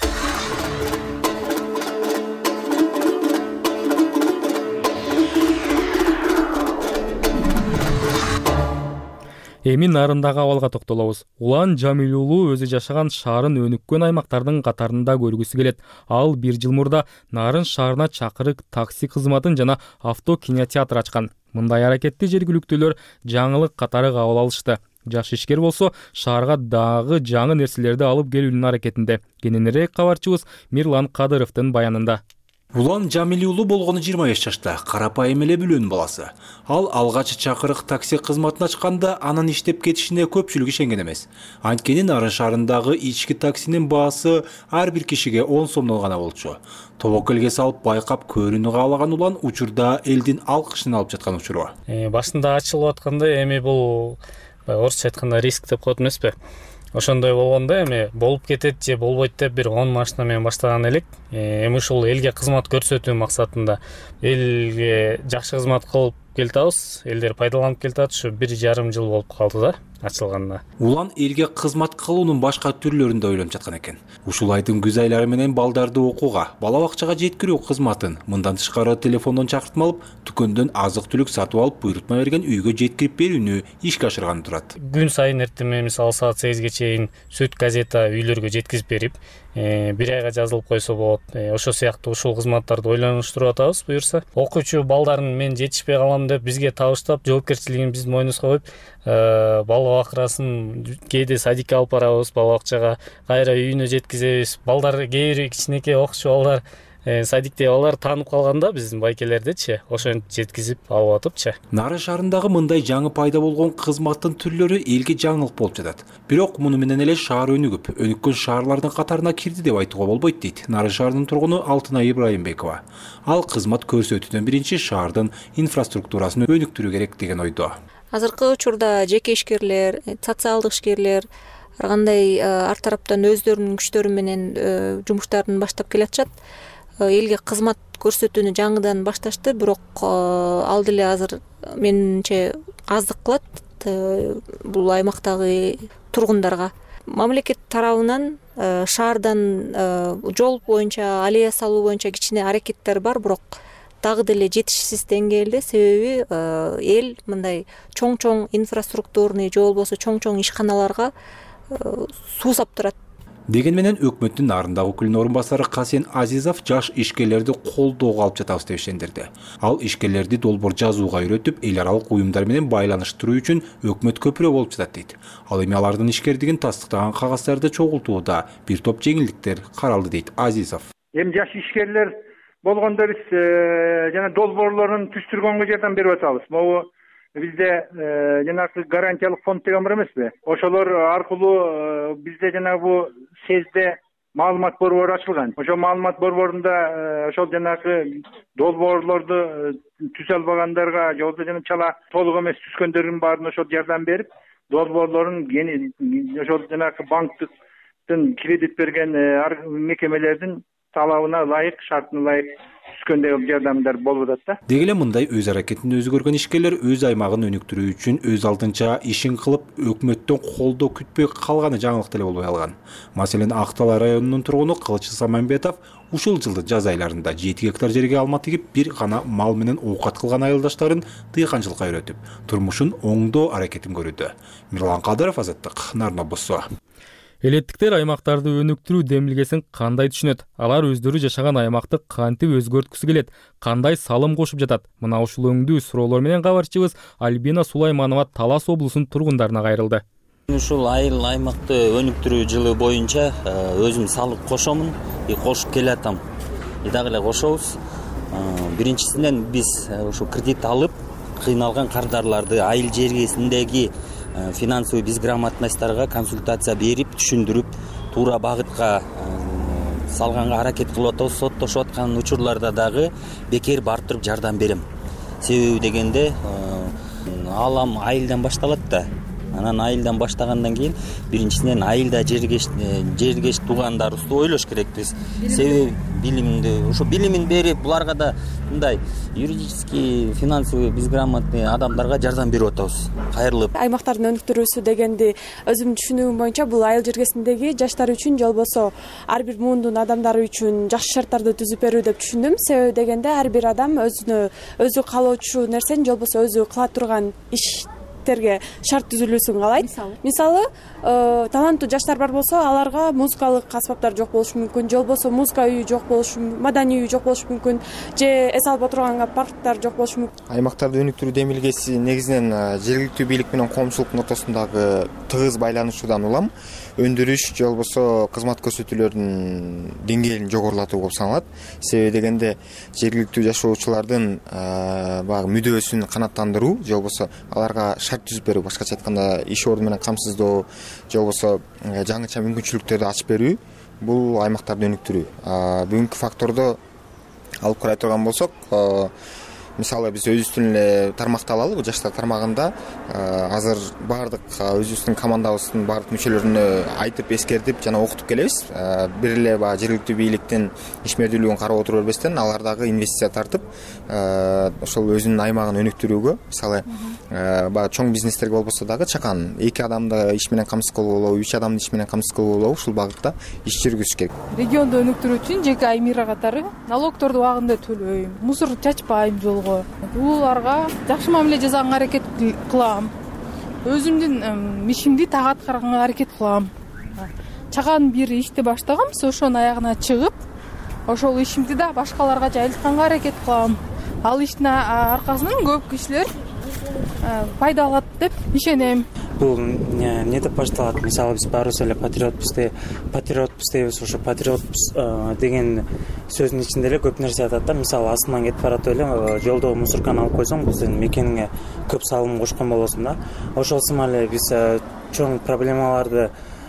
Speaker 1: Эми нарындагы абалга токтолобуз. Улан Жамил уулу өзү жашаган шаарын өнүккөн аймактардын катарында көргүсү келет. Ал бир жыл мурда Нарын шаарына чакырык такси кызматын жана авто кинотеатр ачкан. Мындай аракетти жергиликтүүлөр жаңылык катары кабыл алышты. Жаш ишкер болсо шаарга дагы жаңы нерселерди алып келүүнүн аракетинде. Кененирээк кабарчыбыз Мирлан Кадыровдун баянында.
Speaker 9: Улан Жамил уулу болгону жыйырма беш жашта, карапайым эле бүлөнүн баласы. Ал алгач чакырык такси кызматын ачканда анын иштеп кетишине көпчүлүк ишенген эмес. Анткени Нарын шаарындагы ички таксинин баасы ар бир кишиге он сомдон гана болчу. Тобокелге салып байкап көрүүнү каалаган Улан учурда элдин алкышын алып жаткан учуру.
Speaker 23: Башында ачылып атканда эми бул орусча айтканда риск деп коет эмеспи? Ошондой болгондо эми болуп кетет же болбойт деп бир он машина менен баштаган элек. Эми ушул элге кызмат көрсөтүү максатында элге жакшы кызмат кылып келатабыз. Элдер пайдаланып келатат. Ушу бир жарым жыл болуп калды да ачылганына.
Speaker 9: Улан элге кызмат кылуунун башка түрлөрүн да ойлонуп жаткан экен. Ушул айдын күз айлары менен балдарды окууга, бала бакчага жеткирүү кызматын, мындан тышкары телефондон чакыртма алып, дүкөндөн азык-түлүк сатып алып, буйрутма берген үйгө жеткирип берүүнү ишке ашырганы турат.
Speaker 23: Күн сайын эртеме мисалы саат сегизге чейин сүт газета үйлөргө жеткизип берип, бир айга жазылып койсо болот. Ошо сыяктуу ушул кызматтарды ойлонуштуруп атабыз буюрса. Окуучу балдарын мен жетишпей калам деп бизге табыштап, жоопкерчилигин биздин мойнубузга коюп, бала бакырасын кээде садикке алып барабыз, бала бакчага, кайра үйүнө жеткизебиз. Балдар кээ бир кичинекей окуучу балдар, садикте балдар таанып калганда биздин байкелердичи, ошентип жеткизип алып атыпчы.
Speaker 9: Нарын шаарындагы мындай жаңы пайда болгон кызматтын түрлөрү элге жаңылык болуп жатат. Бирок муну менен эле шаар өнүгүп, өнүккөн шаарлардын катарына кирди деп айтууга болбойт дейт Нарын шаарынын тургуну Алтынай Ибраимбекова. Ал кызмат көрсөтүүдөн биринчи шаардын инфраструктурасын өнүктүрүү керек деген ойдо.
Speaker 24: Азыркы учурда жеке ишкерлер, социалдык ишкерлер ар кандай ар тараптан өздөрүнүн күчтөрү менен жумуштарын баштап келатышат. Элге кызмат көрсөтүүнү жаңыдан башташты, бирок ал деле азыр менимче аздык кылат бул аймактагы тургундарга. Мамлекет тарабынан шаардан жол боюнча, аллея салуу боюнча кичине аракеттер бар, бирок дагы деле жетишсиз деңгээлде, себеби эл мындай чоң-чоң инфраструктурный же болбосо чоң-чоң ишканаларга суусап турат.
Speaker 9: Деген менен өкмөттүн Нарындагы өкүлүнүн орун басары Касен Азизов жаш ишкерлерди колдоого алып жатабыз деп ишендирди. Ал ишкерлерди долбоор жазууга үйрөтүп, эл аралык уюмдар менен байланыштыруу үчүн өкмөт көпүрө болуп жатат дейт. Ал эми алардын ишкердигин тастыктаган кагаздарды чогултууда бир топ жеңилдиктер каралды дейт Азизов.
Speaker 25: Эми жаш ишкерлер
Speaker 4: болгондо биз жана долбоорлорун түзтүргөнгө жардам берип атабыз. Могу бизде жанагы гарантиялык фонд деген бар эмеспи? Ошолор аркылуу бизде жанагы бу сезде маалымат борбору ачылган. Ошол маалымат борборунда ошол жанагы долбоорлорду түзө албагандарга же болбосо жана чала толук эмес түзгөндөрдүн баарына ошол жардам берип, долбоорлорун ошол жанагы банктын кредит берген мекемелердин талабына ылайык, шартына ылайык түзгөндөгү жардамдар болуп атат да.
Speaker 9: Деги эле мындай өз аракетин өзү көргөн ишкерлер өз аймагын өнүктүрүү үчүн өз алдынча ишин кылып, өкмөттөн колдоо күтпөй калганы жаңылык деле болбой калган. Маселен, Актала районунун тургуну Кылычы Самамбетов ушул жылдын жаз айларында жети гектар жерге алма тигип, бир гана мал менен оокат кылган айылдаштарын дыйканчылыкка үйрөтүп, турмушун оңдоо аракетин көрүүдө. Мирлан Кадыров, Азаттык, Нарын облусу.
Speaker 1: Элеттиктер аймактарды өнүктүрүү демилгесин кандай түшүнөт? Алар өздөрү жашаган аймакты кантип өзгөрткүсү келет? Кандай салым кошуп жатат? Мына ушул өңдүү суроолор менен кабарчыбыз Альбина Сулайманова Талас облусунун тургундарына кайрылды.
Speaker 5: Ушул айыл аймакты өнүктүрүү жылы боюнча өзүм салык кошомун, и кошуп келатам. И дагы эле кошобуз. Биринчисинен биз ушу кредит алып, кыйналган кардарларды айыл жергесиндеги финансовый безграмотностьтарга консультация берип, түшүндүрүп, туура багытка салганга аракет кылып атабыз. Соттошуп аткан учурларда дагы бекер бартырып жардам берем. Себеби дегенде алам айылдан башталат да. Анан айылдан баштагандан кийин биринчисинен айылда жергеш жергеш туугандарыбызды ойлош керекпиз. Себеби билимди, ошо билимин берип, буларга да мындай юридический, финансовый безграмотный адамдарга жардам берип атабыз. Кайрылып.
Speaker 10: Аймактардын өнүктүрүүсү дегенди өзүмдүн түшүнүгүм боюнча бул айыл жергесиндеги жаштар үчүн, же болбосо ар бир муундун адамдары үчүн жакшы шарттарды түзүп берүү деп түшүндүм. Себеби дегенде ар бир адам өзүнө өзү каалоочу нерсени, же болбосо өзү кыла турган иш терге шарт түзүлүүсүн каалайт. Мисалы, таланттуу жаштар бар болсо, аларга музыкалык аспаптар жок болушу мүмкүн, же болбосо музыка үйү жок болушу, маданий үйү жок болушу мүмкүн, же эс алып отурганга парктар жок болушу мүмкүн.
Speaker 12: Аймактарды өнүктүрүү демилгеси негизинен жергиликтүү бийлик менен коомчулуктун ортосундагы тыгыз байланышуудан улам өндүрүш, же болбосо кызмат көрсөтүүлөрдүн деңгээлин жогорулатуу болуп саналат. Себеби дегенде жергиликтүү жашоочулардын баягы мүдөөсүн канааттандыруу, же болбосо аларга шарт түзүп берүү, башкача айтканда иш орду менен камсыздоо, же болбосо жаңыча мүмкүнчүлүктөрдү ачып берүү, бул аймактарды өнүктүрүү. Бүгүнкү фактордо алып карай турган болсок, мисалы биз өзүбүздүн эле тармакты алалы, бул жаштар тармагында азыр баардык өзүбүздүн командабыздын баардык мүчөлөрүнө айтып, эскертип жана окутуп келебиз. Бир эле баягы жергиликтүү бийликтин ишмердүүлүгүн карап отура бербестен, алар дагы инвестиция тартып, ошол өзүнүн аймагын өнүктүрүүгө, мисалы баягы чоң бизнестерге болбосо дагы чакан эки адамды иш менен камсыз кылып болобу, үч адамды иш менен камсыз кылып болобу, ушул багытта иш жүргүзүш керек.
Speaker 25: Регионду өнүктүрүү үчүн жеке аймира катары налогторду убагында төлөйм, мусор чачпайм жолго. Уларга жакшы мамиле жасаганга аракет кылам. Өзүмдүн ишимди так аткарганга аракет кылам. Чаган бир ишти баштагам, ошонун аягына чыгып, ошол ишимди да башкаларга жайылтканга аракет кылам. Ал иштин аркасынан көп кишилер пайда алат деп ишенем.
Speaker 26: Бул эмне деп башталат? Мисалы биз баарыбыз эле патриотпуз деп, патриотпуз дейбиз, ошо патриотпуз деген сөздүн ичинде эле көп нерсе атат да. Мисалы, астынан кетип баратып эле жолдо мусорканы алып койсоң, бул сенин мекениңе көп салым кошкон болосуң да. Ошол сымал эле биз чоң проблемаларды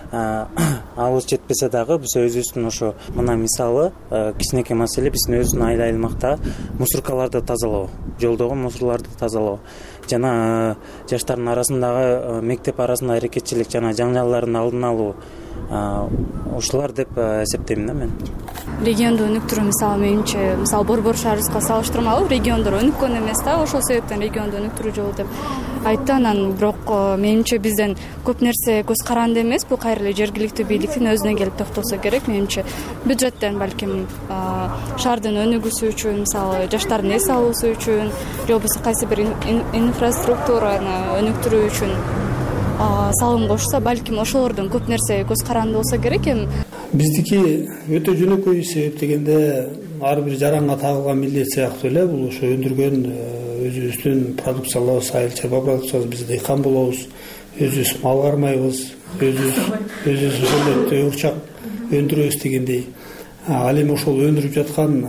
Speaker 26: алыс жетпесе дагы биз өзүбүздүн ошо мына мисалы кичинекей маселе биздин өзүбүздүн айыл аймакта мусоркаларды тазалоо, жолдогу мусорларды тазалоо жана жаштардын арасындагы мектеп арасында аракетчилик жана жаңжалдардын алдын алуу, ушулар деп эсептейм да мен.
Speaker 27: Регионду өнүктүрүү мисалы менимче, мисалы Борбор шаарыбызга салыштырмалуу региондор өнүккөн эмес да, ошол себептен регионду өнүктүрүү жолу деп айтты. Анан бирок менимче бизден көп нерсе көз каранды эмес, бул кайра эле жергиликтүү бийликтин өзүнө келип токтолсо керек менимче. Бюджеттен балким шаардын өнүгүүсү үчүн, мисалы жаштардын эс алуусу үчүн, же болбосо кайсы бир инфраструктураны өнүктүрүү үчүн салым кошсо, балким ошолордон көп нерсе көз каранды болсо керек эми.
Speaker 21: Биздики өтө жөнөкөй, себеп дегенде ар бир жаранга тагылган милдет сыяктуу эле бул ошо өндүргөн өзүбүздүн продукцияларыбыз, айыл чарба продукциябыз, биз дыйкан болобуз, өзүбүз мал кармайбыз, өзүбүз өзүбүз ошондой тыйгурчак өндүрөбүз дегендей. Ал эми ошол өндүрүп жаткан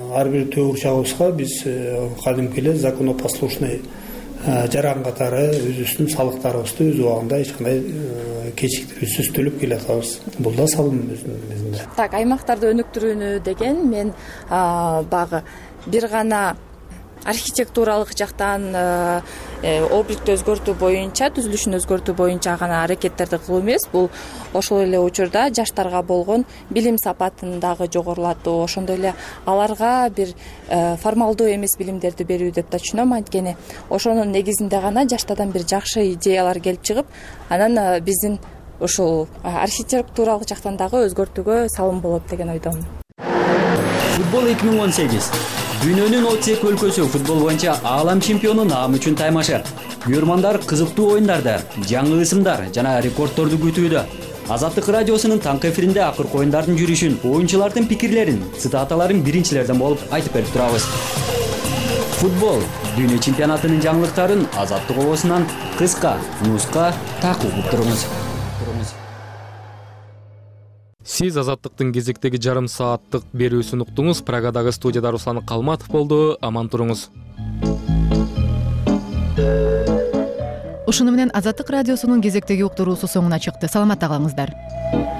Speaker 21: ар бир төгүрчагыбызга биз кадимки эле законопослушный жаран катары өзүбүздүн салыктарыбызды өз убагында эч кандай кечиктирүүсүз төлөп келатабыз. Бул да салым өзүнүн негизинде.
Speaker 3: Так, аймактарды өнүктүрүүнү деген мен багы бир гана архитектуралык жактан обликти өзгөртүү боюнча, түзүлүшүн өзгөртүү боюнча гана аракеттерди кылуу эмес, бул ошол эле учурда жаштарга болгон билим сапатын дагы жогорулатуу, ошондой эле аларга бир формалдуу эмес билимдерди берүү деп да түшүнөм. Анткени ошонун негизинде гана жаштардан бир жакшы идеялар келип чыгып, анан биздин ушул архитектуралык жактан дагы өзгөртүүгө салым болот деген ойдомун.
Speaker 6: Футбол эки миң он сегиз. Дүйнөнүн отуз эки өлкөсү футбол боюнча аалам чемпиону наам үчүн таймашыр. Күйөрмандар кызыктуу оюндарды, жаңы ысымдар жана рекордторду күтүүдө. Азаттык радиосунун таңкы эфиринде акыркы оюндардын жүрүшүн, оюнчулардын пикирлерин, цитаталарын биринчилерден болуп айтып берип турабыз. Футбол дүйнө чемпионатынын жаңылыктарын Азаттык обосунан кыска нуска так угуп туруңуз.
Speaker 1: Сиз Азаттыктын кезектеги жарым сааттык берүүсүн уктуңуз. Прагадагы студияда Руслан Калматов болду. Аман туруңуз.
Speaker 13: Ушуну менен Азаттык радиосунун кезектеги уктуруусу соңуна чыкты. Саламатта калыңыздар.